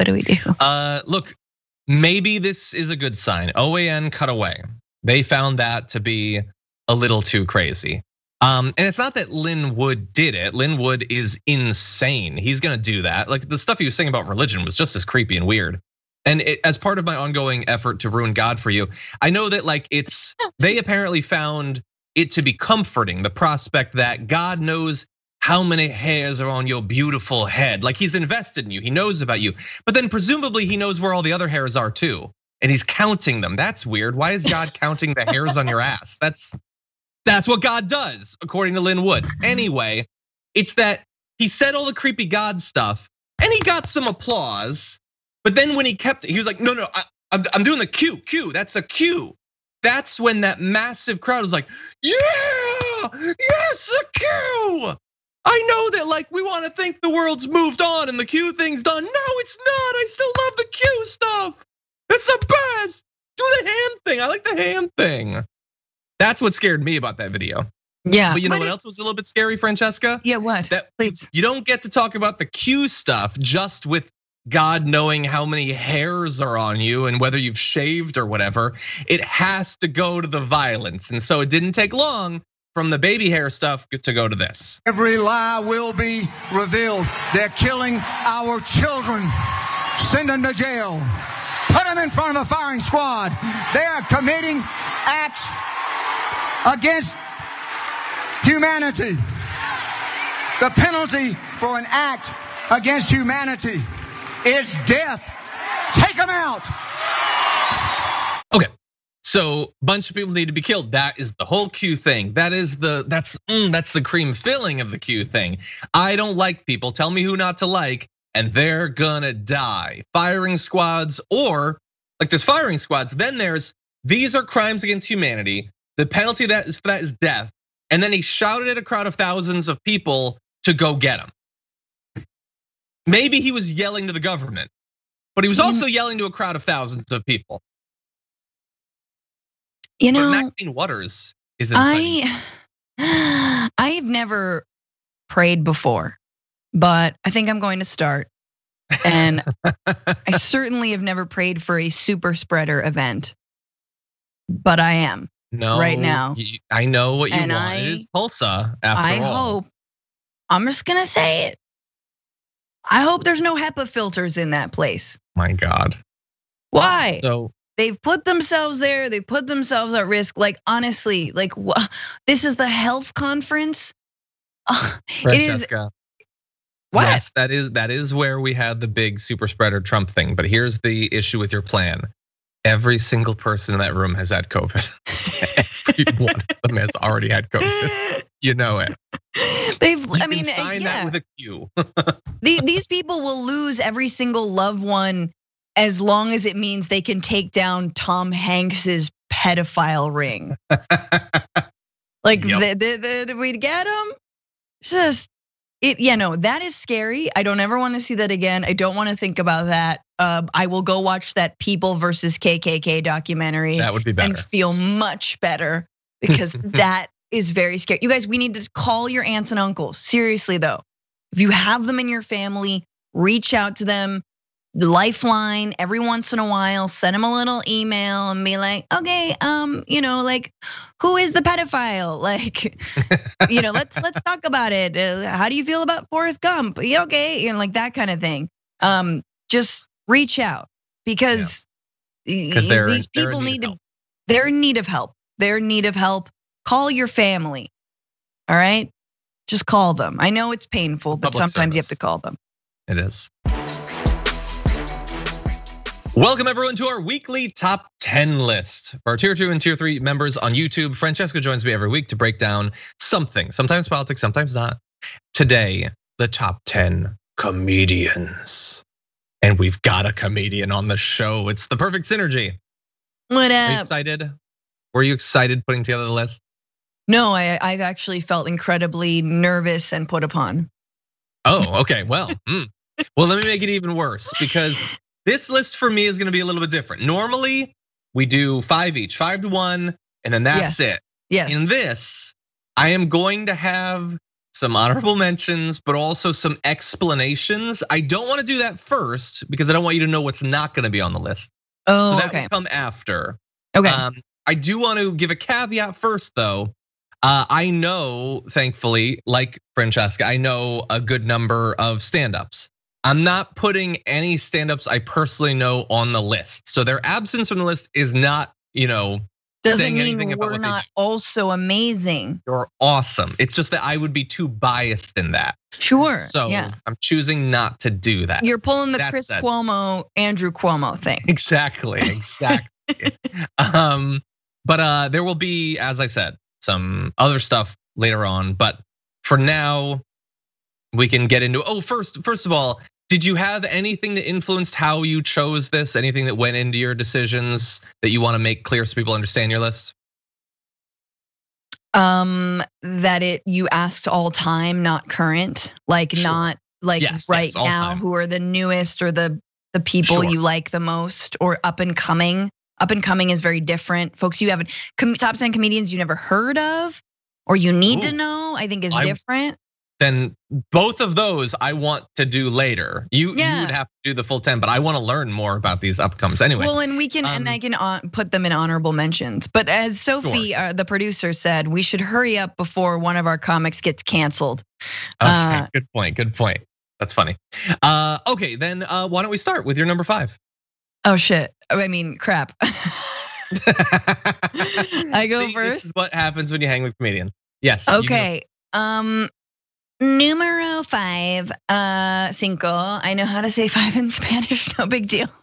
Look, maybe this is a good sign. OAN cut away. They found that to be a little too crazy. And it's not that Lin Wood did it. Lin Wood is insane. He's gonna do that. Like the stuff he was saying about religion was just as creepy and weird. And as part of my ongoing effort to ruin God for you, I know that like they apparently found it to be comforting, the prospect that God knows how many hairs are on your beautiful head. Like he's invested in you, he knows about you, but then presumably he knows where all the other hairs are too. And he's counting them. That's weird. Why is God counting the hairs on your ass? That's what God does, according to Lin Wood. Anyway, it's that he said all the creepy God stuff and he got some applause. But then when he was like, no, I'm doing the Q, that's a Q. That's when that massive crowd was like, yeah, yes, a Q. I know that like we want to think the world's moved on and the Q thing's done. No, it's not. I still love the Q stuff. It's the best. Do the hand thing. I like the hand thing. That's what scared me about that video. Yeah. But you know what else was a little bit scary, Francesca? Yeah, what? Please. You don't get to talk about the Q stuff just with God knowing how many hairs are on you and whether you've shaved or whatever. It has to go to the violence. And so it didn't take long from the baby hair stuff to go to this. Every lie will be revealed. They're killing our children. Send them to jail. Put them in front of a firing squad. They are committing acts against humanity. The penalty for an act against humanity is death. Take them out. Okay, so a bunch of people need to be killed. That is the whole Q thing. That's the cream filling of the Q thing. I don't like people. Tell me who not to like, and they're gonna die. Firing squads, or like there's firing squads. Then these are crimes against humanity. The penalty for that is death. and then he shouted at a crowd of thousands of people to go get him. Maybe he was yelling to the government, but he was also yelling to a crowd of thousands of people. You know, but Maxine Waters is insane. I've never prayed before, but I think I'm going to start. And I certainly have never prayed for a super spreader event, but I am right now. I know what you want. It is Tulsa, after all. I'm just gonna say it. I hope there's no HEPA filters in that place. My God. Why? So they've put themselves there. They put themselves at risk. Like, honestly, like, this is the health conference. Francesca. What? Yes, that is where we had the big super spreader Trump thing. But here's the issue with your plan. Every single person in that room has had COVID. Every one of them has already had COVID. You know it. Sign that with a Q. These people will lose every single loved one as long as it means they can take down Tom Hanks's pedophile ring. Like, we'd get him. Just that is scary. I don't ever want to see that again. I don't want to think about that. I will go watch that People versus KKK documentary. That would be better. And feel much better, because that is very scary. You guys, we need to call your aunts and uncles. Seriously though, if you have them in your family, reach out to them. The Lifeline every once in a while, send them a little email and be like, okay, like, who is the pedophile? Like, let's talk about it. How do you feel about Forrest Gump? Okay, and like that kind of thing. Just reach out, because these people they're in need of help. They're in need of help. Call your family. All right, just call them. I know it's painful, but sometimes you have to call them. It is. Welcome everyone to our weekly top 10 list. For our tier 2 and tier 3 members on YouTube, Francesca joins me every week to break down something, sometimes politics, sometimes not. Today, the top 10 comedians. And we've got a comedian on the show. It's the perfect synergy. What up? Are you excited? Were you excited putting together the list? No, I've actually felt incredibly nervous and put upon. Oh, okay, well, well, let me make it even worse, because this list for me is gonna be a little bit different. Normally, we do 5 each, 5 to 1, and then that's it. Yes. In this, I am going to have some honorable mentions, but also some explanations. I don't wanna do that first, because I don't want you to know what's not gonna be on the list. Oh, so that will come after. Okay. I do want to give a caveat first though. I know, thankfully, like Francesca, I know a good number of stand-ups. I'm not putting any stand-ups I personally know on the list. So their absence from the list is not, doesn't mean we're not also amazing. You're awesome. It's just that I would be too biased in that. Sure. So I'm choosing not to do that. You're pulling the Chris Cuomo, Andrew Cuomo thing. Exactly. But there will be, as I said, some other stuff later on. But for now, we can get into. First of all, did you have anything that influenced how you chose this? Anything that went into your decisions that you want to make clear so people understand your list? That you asked all time, not current, like not like right now, time. Who are the newest or the people you like the most, or up and coming. Up and coming is very different. Folks you haven't, top 10 comedians you never heard of or you need to know, I think is different. Then both of those I want to do later. You would have to do the full 10, but I want to learn more about these upcomes anyway. Well, and we can, and I can put them in honorable mentions. But as Sophie, the producer, said, we should hurry up before one of our comics gets canceled. Okay, good point. That's funny. Okay, then why don't we start with your number 5? Oh shit, I mean, crap. I go first. This is what happens when you hang with comedians. Yes. Okay, numero 5, cinco. I know how to say 5 in Spanish, no big deal.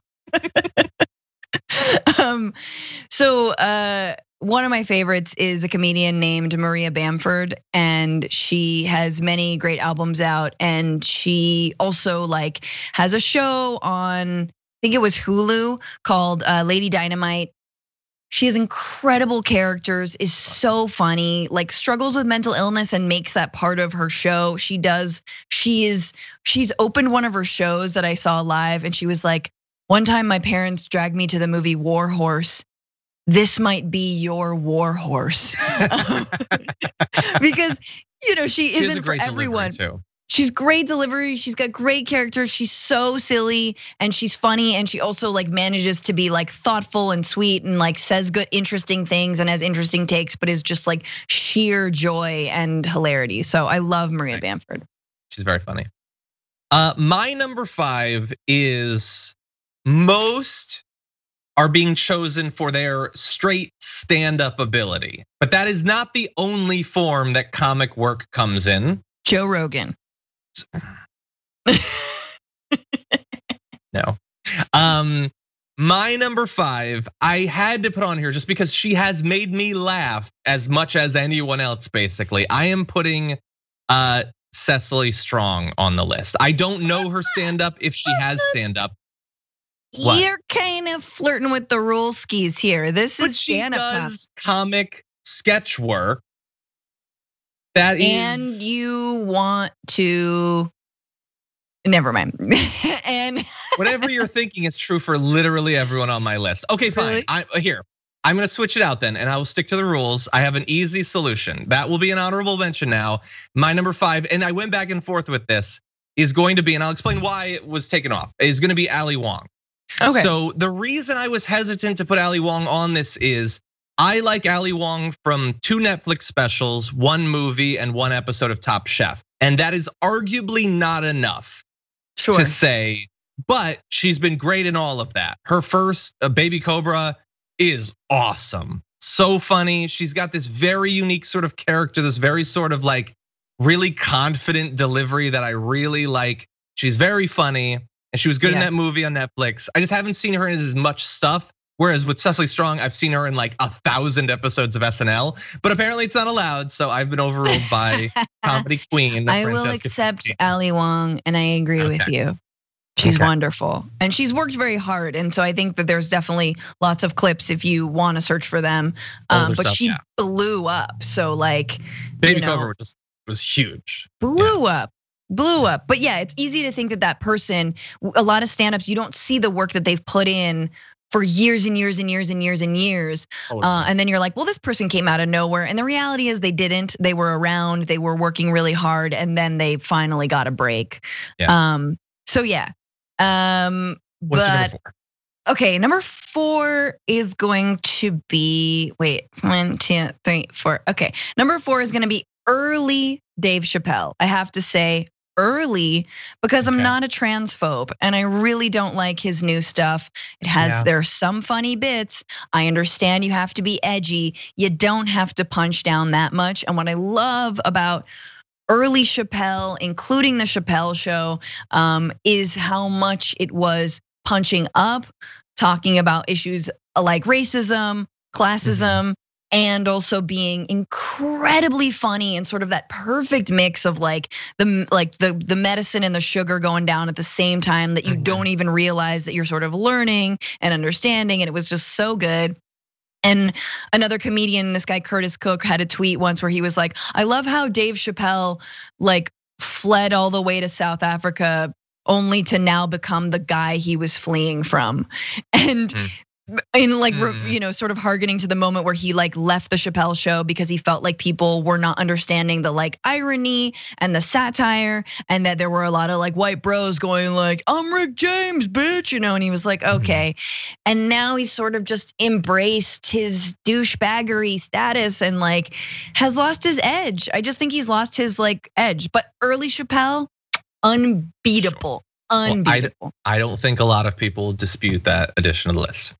So one of my favorites is a comedian named Maria Bamford, and she has many great albums out, and she also like has a show on, I think it was Hulu, called Lady Dynamite. She has incredible characters, is so funny, like struggles with mental illness and makes that part of her show. She's opened one of her shows that I saw live, and she was like, one time my parents dragged me to the movie War Horse. This might be your war horse. Because, she isn't for everyone. She's great delivery. She's got great characters. She's so silly and she's funny. And she also like manages to be like thoughtful and sweet and like says good, interesting things and has interesting takes, but is just like sheer joy and hilarity. So I love Maria Bamford. She's very funny. My number 5 is most are being chosen for their straight stand-up ability. But that is not the only form that comic work comes in. Joe Rogan. No. My number 5, I had to put on here just because she has made me laugh as much as anyone else, basically. I am putting Cecily Strong on the list. I don't know her stand-up if she has stand-up. What? You're kind of flirting with the rule skis here. This is she does comic sketch work. And you want to, never mind. And whatever you're thinking is true for literally everyone on my list. Okay, fine. Really? I'm gonna switch it out then, and I will stick to the rules. I have an easy solution. That will be an honorable mention now. My number 5, and I went back and forth with this, is going to be, and I'll explain why it was taken off, is gonna be Ali Wong. Okay. So the reason I was hesitant to put Ali Wong on this is I like Ali Wong from 2 Netflix specials, 1 movie, and 1 episode of Top Chef. And that is arguably not enough to say, but she's been great in all of that. Her first, Baby Cobra, is awesome. So funny. She's got this very unique sort of character, this very sort of like really confident delivery that I really like. She's very funny, and she was good in that movie on Netflix. I just haven't seen her in as much stuff. Whereas with Cecily Strong, I've seen her in like 1,000 episodes of SNL, but apparently it's not allowed. So I've been overruled by comedy queen. I will accept Ali Wong, and I agree with you. She's wonderful, and she's worked very hard. And so I think that there's definitely lots of clips if you want to search for them. But she blew up. So like, Baby Cobra was huge. Blew up. But yeah, it's easy to think that person, a lot of stand-ups, you don't see the work that they've put in for years and years and years and years and years. And then you're like, well, this person came out of nowhere. And the reality is they didn't. They were around, they were working really hard, and then they finally got a break. So yeah. What's your number 4? Okay, number 4 is going to be, 1, 2, 3, 4. Okay, number 4 is gonna be early Dave Chappelle. I have to say early because I'm not a transphobe and I really don't like his new stuff. There's some funny bits. I understand you have to be edgy. You don't have to punch down that much. And what I love about early Chappelle, including the Chappelle Show, is how much it was punching up, talking about issues like racism, classism, and also being incredibly funny and sort of that perfect mix of like the medicine and the sugar going down at the same time that you don't even realize that you're sort of learning and understanding. And it was just so good. And another comedian, this guy Curtis Cook, had a tweet once where he was like, I love how Dave Chappelle like fled all the way to South Africa only to now become the guy he was fleeing from. And in like, sort of hearkening to the moment where he like left the Chappelle Show because he felt like people were not understanding the like irony and the satire, and that there were a lot of like white bros going like, I'm Rick James, bitch, and he was like, okay. And now he's sort of just embraced his douchebaggery status and like has lost his edge. I just think he's lost his like edge. But early Chappelle, unbeatable. Unbeatable. Well, I don't think a lot of people dispute that addition to the list.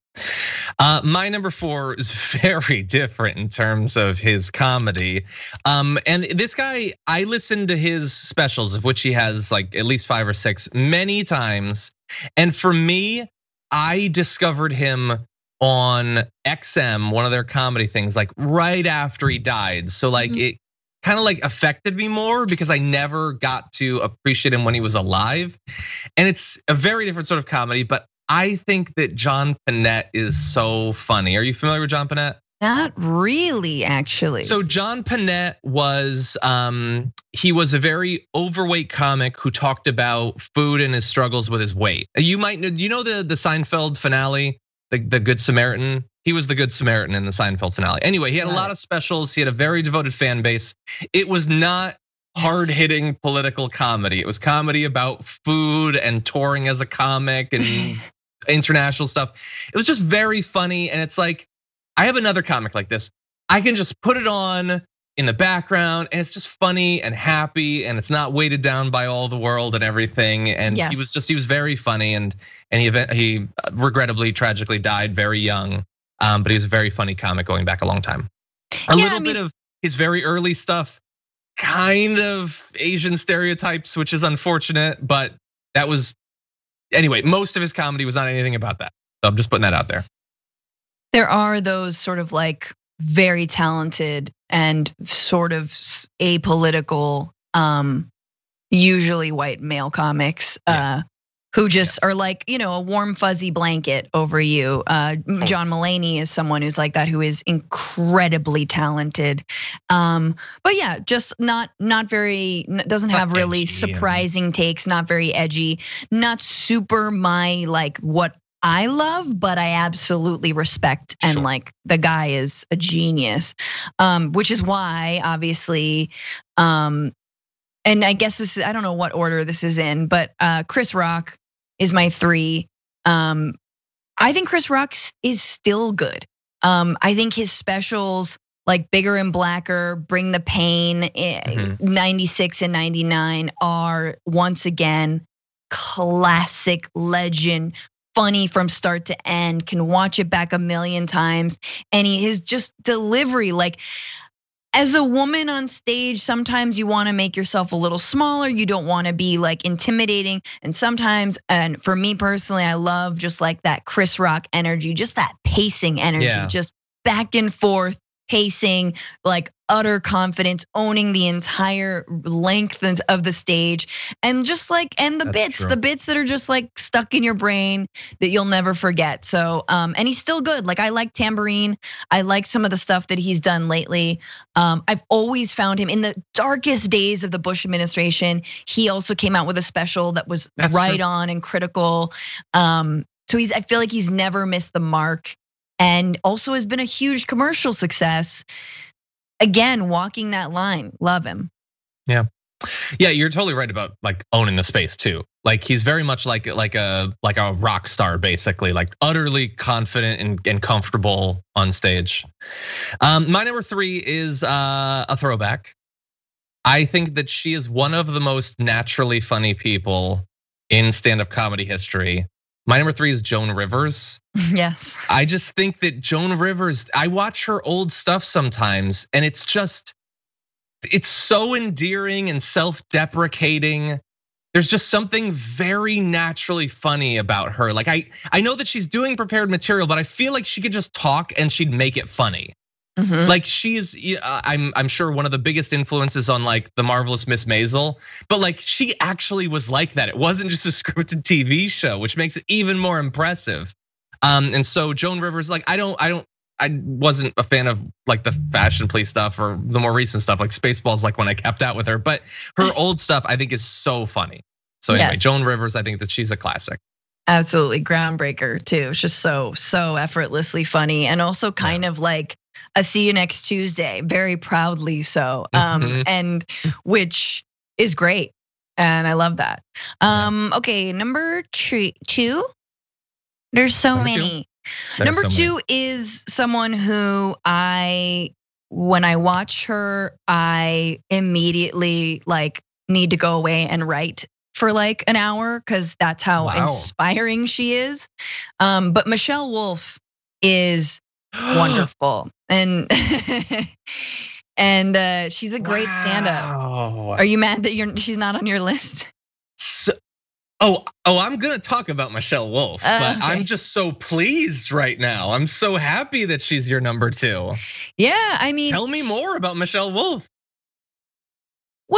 My number 4 is very different in terms of his comedy. And this guy, I listened to his specials, of which he has like at least 5 or 6 many times. And for me, I discovered him on XM, one of their comedy things, like right after he died. So like it kind of like affected me more because I never got to appreciate him when he was alive. And it's a very different sort of comedy, but I think that John Pinette is so funny. Are you familiar with John Pinette? Not really, actually. So John Pinette was, he was a very overweight comic who talked about food and his struggles with his weight. You might know, the Seinfeld finale, the Good Samaritan? He was the Good Samaritan in the Seinfeld finale. Anyway, he had a lot of specials. He had a very devoted fan base. It was not hard-hitting political comedy. It was comedy about food and touring as a comic and international stuff. It was just very funny, and it's like, I have another comic like this. I can just put it on in the background, and it's just funny and happy, and it's not weighted down by all the world and everything. And he was very funny, and he regrettably, tragically died very young. But he was a very funny comic going back a long time. A little bit of his very early stuff, kind of Asian stereotypes, which is unfortunate, but that was, anyway, most of his comedy was not anything about that. So I'm just putting that out there. There are those sort of like very talented and sort of apolitical, usually white male comics, who just are like, a warm fuzzy blanket over you. John Mulaney is someone who's like that, who is incredibly talented. But yeah, just not very, doesn't have really surprising takes, not very edgy, not super my like what I love, but I absolutely respect, and like the guy is a genius, which is why obviously, and I guess this is, I don't know what order this is in, but Chris Rock is my 3. I think Chris Rock is still good. I think his specials like Bigger and Blacker, Bring the Pain, 96 and 99 are once again classic, legend, funny from start to end, can watch it back a million times. And his just delivery, like as a woman on stage, sometimes you wanna make yourself a little smaller. You don't wanna be like intimidating. And sometimes, and for me personally, I love just like that Chris Rock energy, just that pacing energy, just back and forth, pacing, like utter confidence, owning the entire length of the stage, and just like, and the bits that are just like stuck in your brain that you'll never forget. So, and he's still good. Like I like Tambourine. I like some of the stuff that he's done lately. I've always found him in the darkest days of the Bush administration. He also came out with a special that was right on and critical. So I feel like he's never missed the mark. And also has been a huge commercial success. Again, walking that line, love him. Yeah, you're totally right about like owning the space too. Like he's very much like a rock star, basically, like utterly confident and comfortable on stage. My number 3 is a throwback. I think that she is one of the most naturally funny people in stand-up comedy history. My number 3 is Joan Rivers. Yes. I just think that Joan Rivers, I watch her old stuff sometimes, and it's so endearing and self-deprecating. There's just something very naturally funny about her. Like I know that she's doing prepared material, but I feel like she could just talk and she'd make it funny. Like she's, I'm sure one of the biggest influences on like The Marvelous Miss Maisel, but like she actually was like that. It wasn't just a scripted TV show, which makes it even more impressive. And so Joan Rivers, like I wasn't a fan of like the Fashion Police stuff or the more recent stuff, like Spaceballs, like when I kept out with her. But her old stuff I think is so funny. So anyway, Joan Rivers, I think that she's a classic. Absolutely groundbreaker too. It's just so effortlessly funny, and also kind of like a See You Next Tuesday, very proudly so, and which is great, and I love that. Okay, number 2. There's so many. Number 2 is someone who when I watch her, I immediately like need to go away and write for like an hour, because that's how inspiring she is. But Michelle Wolf is wonderful, and she's a great stand-up. Are you mad that she's not on your list? I'm gonna talk about Michelle Wolf, but okay. I'm just so pleased right now. I'm so happy that she's your number 2. Yeah, I mean, tell me more about Michelle Wolf. Well,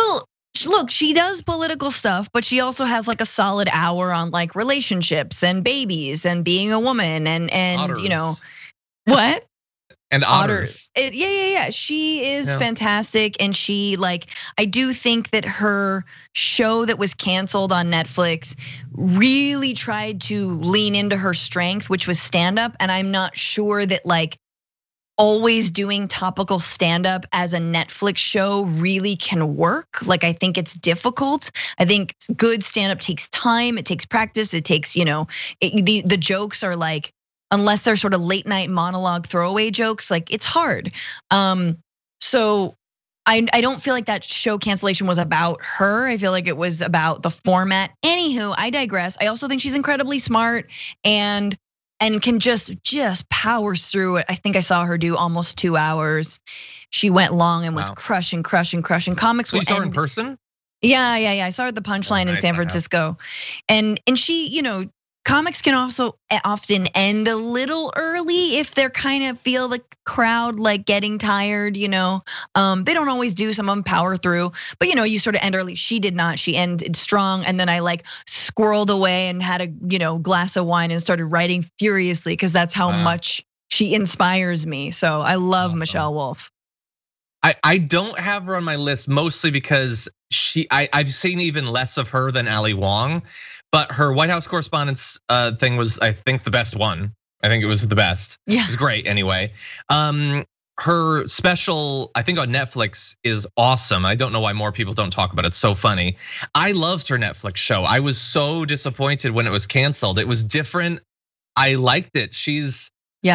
look, she does political stuff, but she also has like a solid hour on like relationships and babies and being a woman and you know what? And otters. Yeah. She is fantastic, and she I do think that her show that was canceled on Netflix really tried to lean into her strength, which was stand-up. And I'm not sure that always doing topical stand-up as a Netflix show really can work. I think it's difficult. I think good stand-up takes time, it takes practice, it takes, the jokes are unless they're sort of late night monologue throwaway jokes, it's hard. So I don't feel like that show cancellation was about her. I feel like it was about the format. Anywho, I digress. I also think she's incredibly smart and can just powers through it. I think I saw her do almost 2 hours. She went long and was crushing. Comics. You saw her in person? Yeah. I saw her at the Punchline in San Francisco, and she, comics can also often end a little early if they're kind of feel the crowd getting tired, They don't always do, some of them power through, but you sort of end early. She did not, she ended strong. And then I squirreled away and had a, glass of wine and started writing furiously because that's how much she inspires me. So I love Michelle Wolf. I don't have her on my list mostly because I've seen even less of her than Ali Wong. But her White House Correspondents thing was, I think, the best one. I think it was the best. Yeah, it was great. Anyway, her special, I think on Netflix, is awesome. I don't know why more people don't talk about it. It's so funny. I loved her Netflix show. I was so disappointed when it was canceled. It was different. I liked it. She's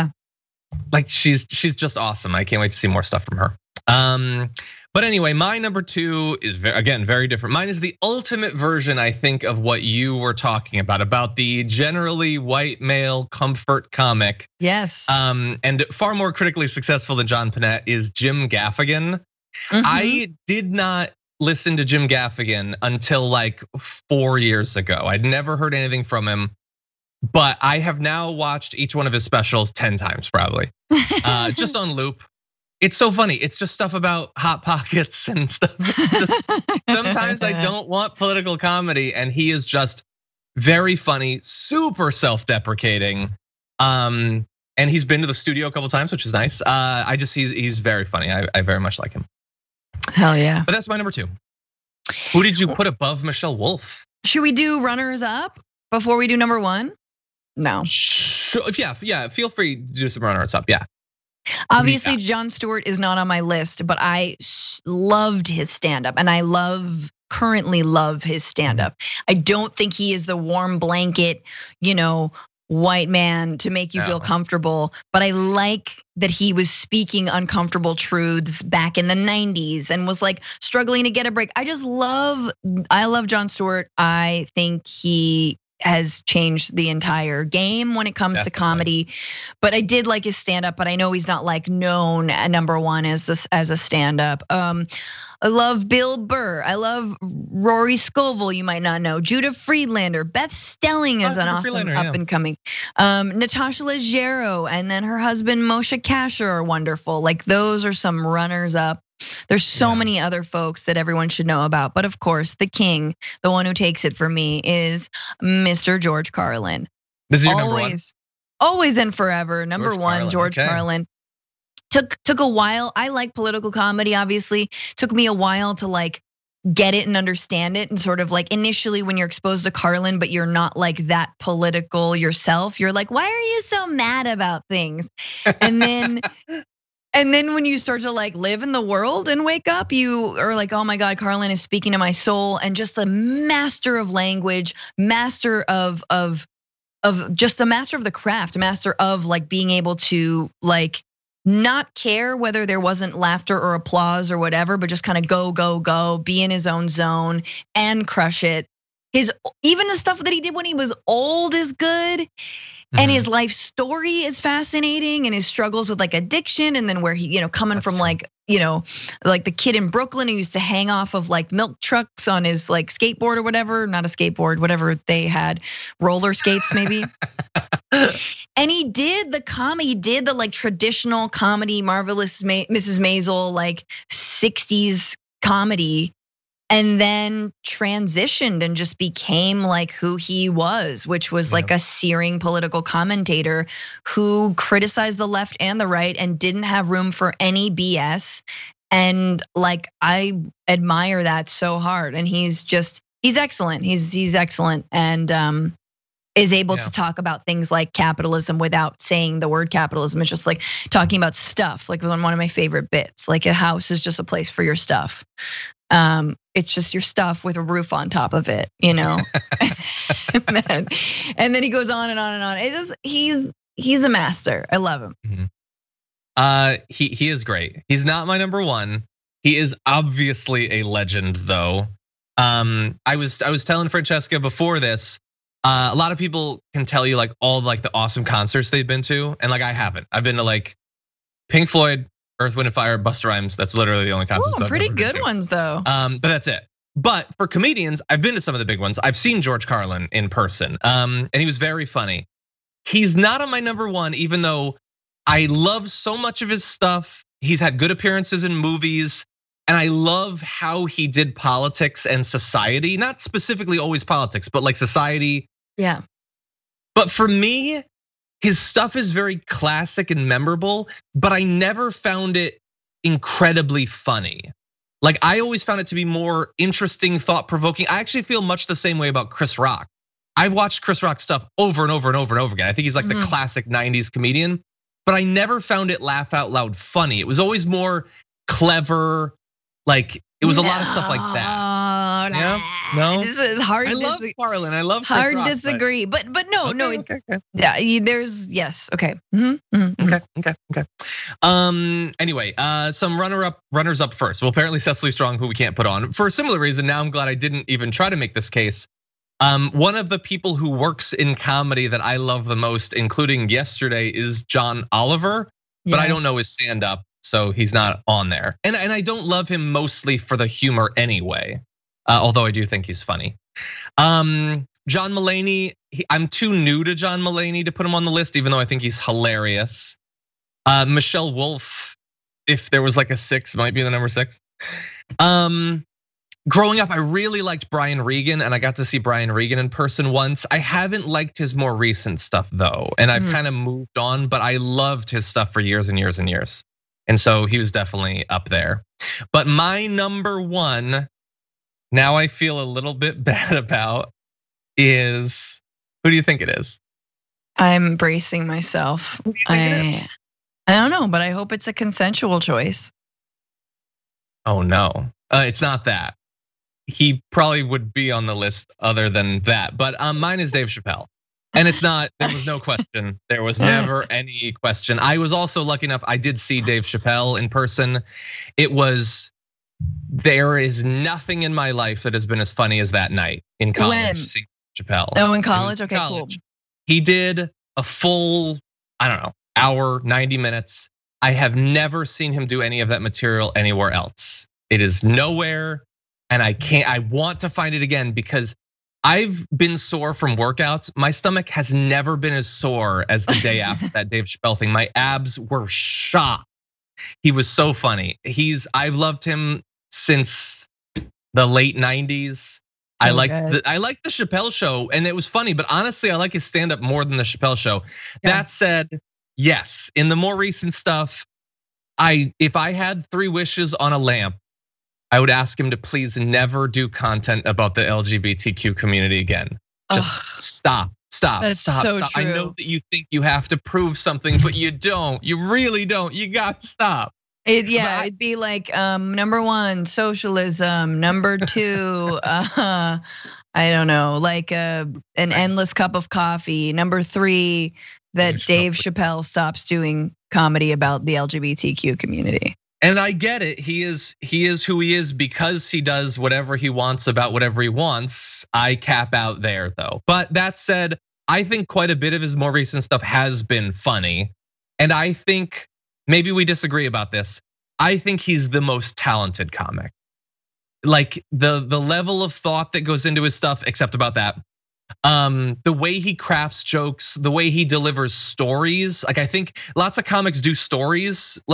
just awesome. I can't wait to see more stuff from her. But anyway, my number 2 is again very different. Mine is the ultimate version, I think, of what you were talking about the generally white male comfort comic. Yes. And far more critically successful than John Panette is Jim Gaffigan. I did not listen to Jim Gaffigan until 4 years ago. I'd never heard anything from him, but I have now watched each one of his specials 10 times probably, just on loop. It's so funny. It's just stuff about Hot Pockets and stuff. It's just sometimes I don't want political comedy, and he is just very funny, super self-deprecating. And he's been to the studio a couple times, which is nice. He's very funny. I very much like him. Hell yeah. But that's my number 2. Who did you put above Michelle Wolf? Should we do runners up before we do number 1? No. Sure, yeah. Feel free to do some runners up. Yeah. Obviously, Jon Stewart is not on my list, but I loved his stand-up, and I currently love his stand-up. I don't think he is the warm blanket, white man to make you feel comfortable, but I like that he was speaking uncomfortable truths back in the 90s and was struggling to get a break. I love Jon Stewart. I think he has changed the entire game when it comes to comedy, but I did like his stand-up, but I know he's not known at number 1 as a stand-up. I love Bill Burr. I love Rory Scovel, you might not know. Judah Friedlander, Beth Stelling is an awesome up and coming. Natasha Leggero, and then her husband Moshe Kasher are wonderful. Those are some runners up. There's so many other folks that everyone should know about. But of course, the king, the one who takes it for me, is Mr. George Carlin. This is your number 1? Always and forever. Number 1, George Carlin. Took a while. I like political comedy, obviously. Took me a while to get it and understand it. And sort of initially when you're exposed to Carlin, but you're not that political yourself, you're why are you so mad about things? And then And then when you start to live in the world and wake up, you are oh my God, Carlin is speaking to my soul, and just a master of language, master of just a master of the craft, master of being able to not care whether there wasn't laughter or applause or whatever, but just kind of go, be in his own zone and crush it. Even the stuff that he did when he was old is good. And his life story is fascinating, and his struggles with addiction, and then where he, coming from the kid in Brooklyn who used to hang off of milk trucks on his skateboard or whatever, not a skateboard, whatever they had, roller skates maybe. And he did the comedy, he did the traditional comedy, Marvelous Mrs. Maisel, 60s comedy. and then transitioned and just became like who he was, which was like a searing political commentator who criticized the left and the right and didn't have room for any BS. And like, I admire that so hard. And he's excellent. He's excellent, and is able to talk about things like capitalism without saying the word capitalism. It's just like talking about stuff, like one of my favorite bits. Like a house is just a place for your stuff. It's just your stuff with a roof on top of it, you know. and then he goes on and on and on. It is he's a master. I love him. He is great. He's not my number one. He is obviously a legend, though. I was telling Francesca before this. A lot of people can tell you like all like the awesome concerts they've been to, and like I haven't. I've been to like Pink Floyd, Earth, Wind and Fire, Busta Rhymes. That's literally the only concerts. Ooh, pretty good ones though. But that's it. But for comedians, I've been to some of the big ones. I've seen George Carlin in person, and he was very funny. He's not on my number one, even though I love so much of his stuff. He's had good appearances in movies. And I love how he did politics and society, not specifically always politics, but like society. Yeah. But for me, his stuff is very classic and memorable, but I never found it incredibly funny. Like I always found it to be more interesting, thought-provoking. I actually feel much the same way about Chris Rock. I've watched Chris Rock stuff over and over and over and over again. I think he's like the classic 90s comedian, but I never found it laugh out loud funny. It was always more clever. Like it was a lot of stuff like that. Yeah, no, this is hard. I love Carlin. I love Chris Rock, disagree, but no, okay. Yeah, there's yes, okay. Okay. Anyway, some runners up first. Well, apparently Cecily Strong, who we can't put on for a similar reason. Now I'm glad I didn't even try to make this case. One of the people who works in comedy that I love the most, including yesterday, is John Oliver, but I don't know his stand-up. So he's not on there. And I don't love him mostly for the humor anyway, although I do think he's funny. John Mulaney, I'm too new to John Mulaney to put him on the list, even though I think he's hilarious. Michelle Wolf, if there was like a 6, might be the number 6. Growing up, I really liked Brian Regan, and I got to see Brian Regan in person once. I haven't liked his more recent stuff though, and I've kind of moved on, but I loved his stuff for years and years and years. And so he was definitely up there. But my number one, now I feel a little bit bad about, is, who do you think it is? I'm bracing myself. I don't know, but I hope it's a consensual choice. Oh no, it's not that. He probably would be on the list other than that, but mine is Dave Chappelle. And it's not, there was no question. There was never any question. I was also lucky enough, I did see Dave Chappelle in person. There is nothing in my life that has been as funny as that night in college. Seeing Chappelle. Oh, in college? Okay, cool. He did a full, I don't know, hour, 90 minutes. I have never seen him do any of that material anywhere else. It is nowhere, and I want to find it again because I've been sore from workouts. My stomach has never been as sore as the day after that Dave Chappelle thing. My abs were shot. He was so funny. I've loved him since the late 90s. I liked the Chappelle Show, and it was funny, but honestly, I like his stand-up more than the Chappelle Show. Yeah. That said, yes, in the more recent stuff, if I had 3 wishes on a lamp, I would ask him to please never do content about the LGBTQ community again. Just stop. That's so true. I know that you think you have to prove something, but you don't. You really don't. You got to stop. It'd be like number 1, socialism. Number 2, I don't know, like an endless cup of coffee. Number 3, that Dave Chappelle stops doing comedy about the LGBTQ community. And I get it. He is who he is because he does whatever he wants about whatever he wants. I cap out there though. But that said, I think quite a bit of his more recent stuff has been funny. And I think maybe we disagree about this. I think he's the most talented comic. Like the level of thought that goes into his stuff, except about that. The way he crafts jokes, the way he delivers stories. Like I think lots of comics do stories like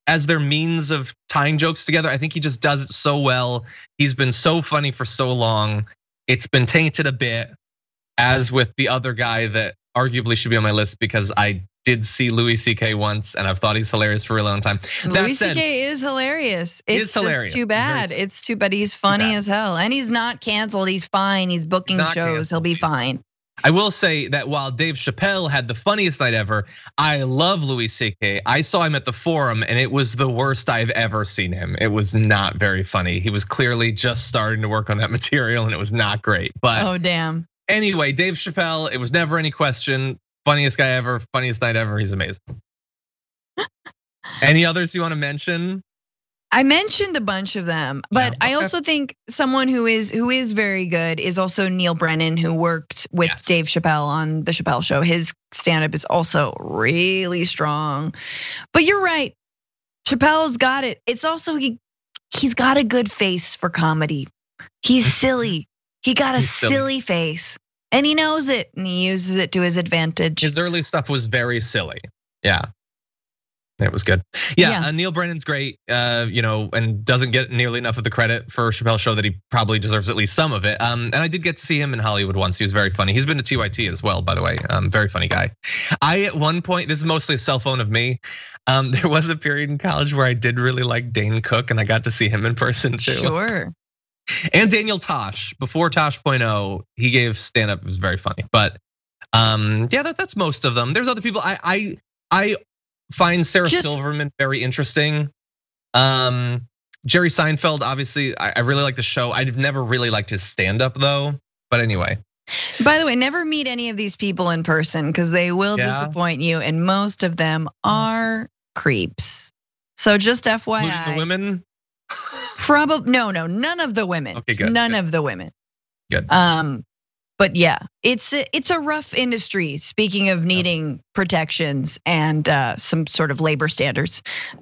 as their means of tying jokes together. I think he just does it so well. He's been so funny for so long. It's been tainted a bit, as with the other guy that arguably should be on my list because I did see Louis C.K. once and I've thought he's hilarious for a long time. Louis C.K. is hilarious. It's just too bad. It's too bad. He's funny as hell. And he's not canceled. He's fine. He's booking shows. He'll be fine. I will say that while Dave Chappelle had the funniest night ever, I love Louis C.K. I saw him at the Forum and it was the worst I've ever seen him. It was not very funny. He was clearly just starting to work on that material and it was not great. But oh, damn. Anyway, Dave Chappelle, it was never any question. Funniest guy ever, funniest night ever. He's amazing. Any others you want to mention? I mentioned a bunch of them, but I also think someone who is very good is also Neil Brennan, who worked with Dave Chappelle on the Chappelle Show. His stand-up is also really strong. But you're right, Chappelle's got it. It's also he's got a good face for comedy. He's silly. He got a silly face, and he knows it, and he uses it to his advantage. His early stuff was very silly. Yeah. It was good. Yeah, Neil Brennan's great, and doesn't get nearly enough of the credit for Chappelle's Show that he probably deserves at least some of it. And I did get to see him in Hollywood once. He was very funny. He's been to TYT as well, by the way. Very funny guy. At one point, this is mostly a cell phone of me. There was a period in college where I did really like Dane Cook, and I got to see him in person too. Sure. And Daniel Tosh, before Tosh.0, he gave stand up. It was very funny. But that's most of them. There's other people. I find Sarah Silverman very interesting. Jerry Seinfeld, obviously, I really like the show. I've never really liked his stand-up though. But anyway. By the way, never meet any of these people in person because they will disappoint you, and most of them are creeps. So just FYI. Including the women? Probably no, none of the women. Okay, good. None of the women. Good. But yeah, it's a rough industry. Speaking of needing protections and some sort of labor standards.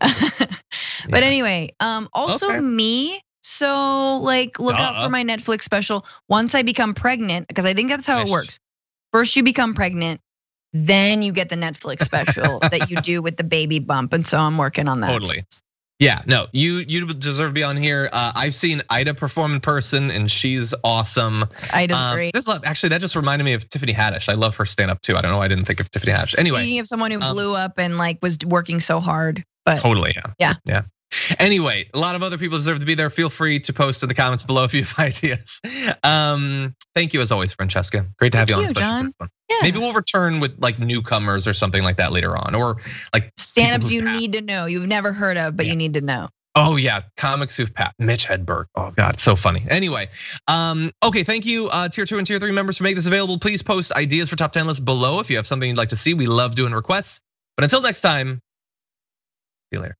But anyway, also me. So look out for my Netflix special. Once I become pregnant, because I think that's how it works. First you become pregnant, then you get the Netflix special that you do with the baby bump. And so I'm working on that. Totally. Yeah, no, you deserve to be on here. I've seen Ida perform in person, and she's awesome. Ida's great. There's a lot. Actually, that just reminded me of Tiffany Haddish. I love her stand up too. I don't know why I didn't think of Tiffany Haddish. Anyway, speaking of someone who blew up and was working so hard, but totally, yeah. Anyway, a lot of other people deserve to be there. Feel free to post in the comments below if you have ideas. Thank you as always, Francesca. Great to have you on. John. Yeah. Maybe we'll return with newcomers or something like that later on, or stand-ups you need to know, you've never heard of, but you need to know. Oh yeah, comics who've passed. Mitch Hedberg. Oh God, so funny. Anyway, okay, thank you, tier 2 and tier 3 members for making this available. Please post ideas for top 10 lists below if you have something you'd like to see. We love doing requests. But until next time, see you later.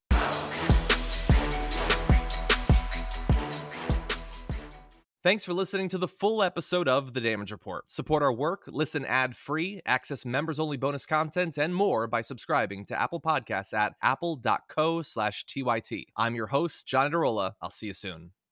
Thanks for listening to the full episode of The Damage Report. Support our work, listen ad-free, access members-only bonus content, and more by subscribing to Apple Podcasts at apple.co/TYT. I'm your host, John Adarola. I'll see you soon.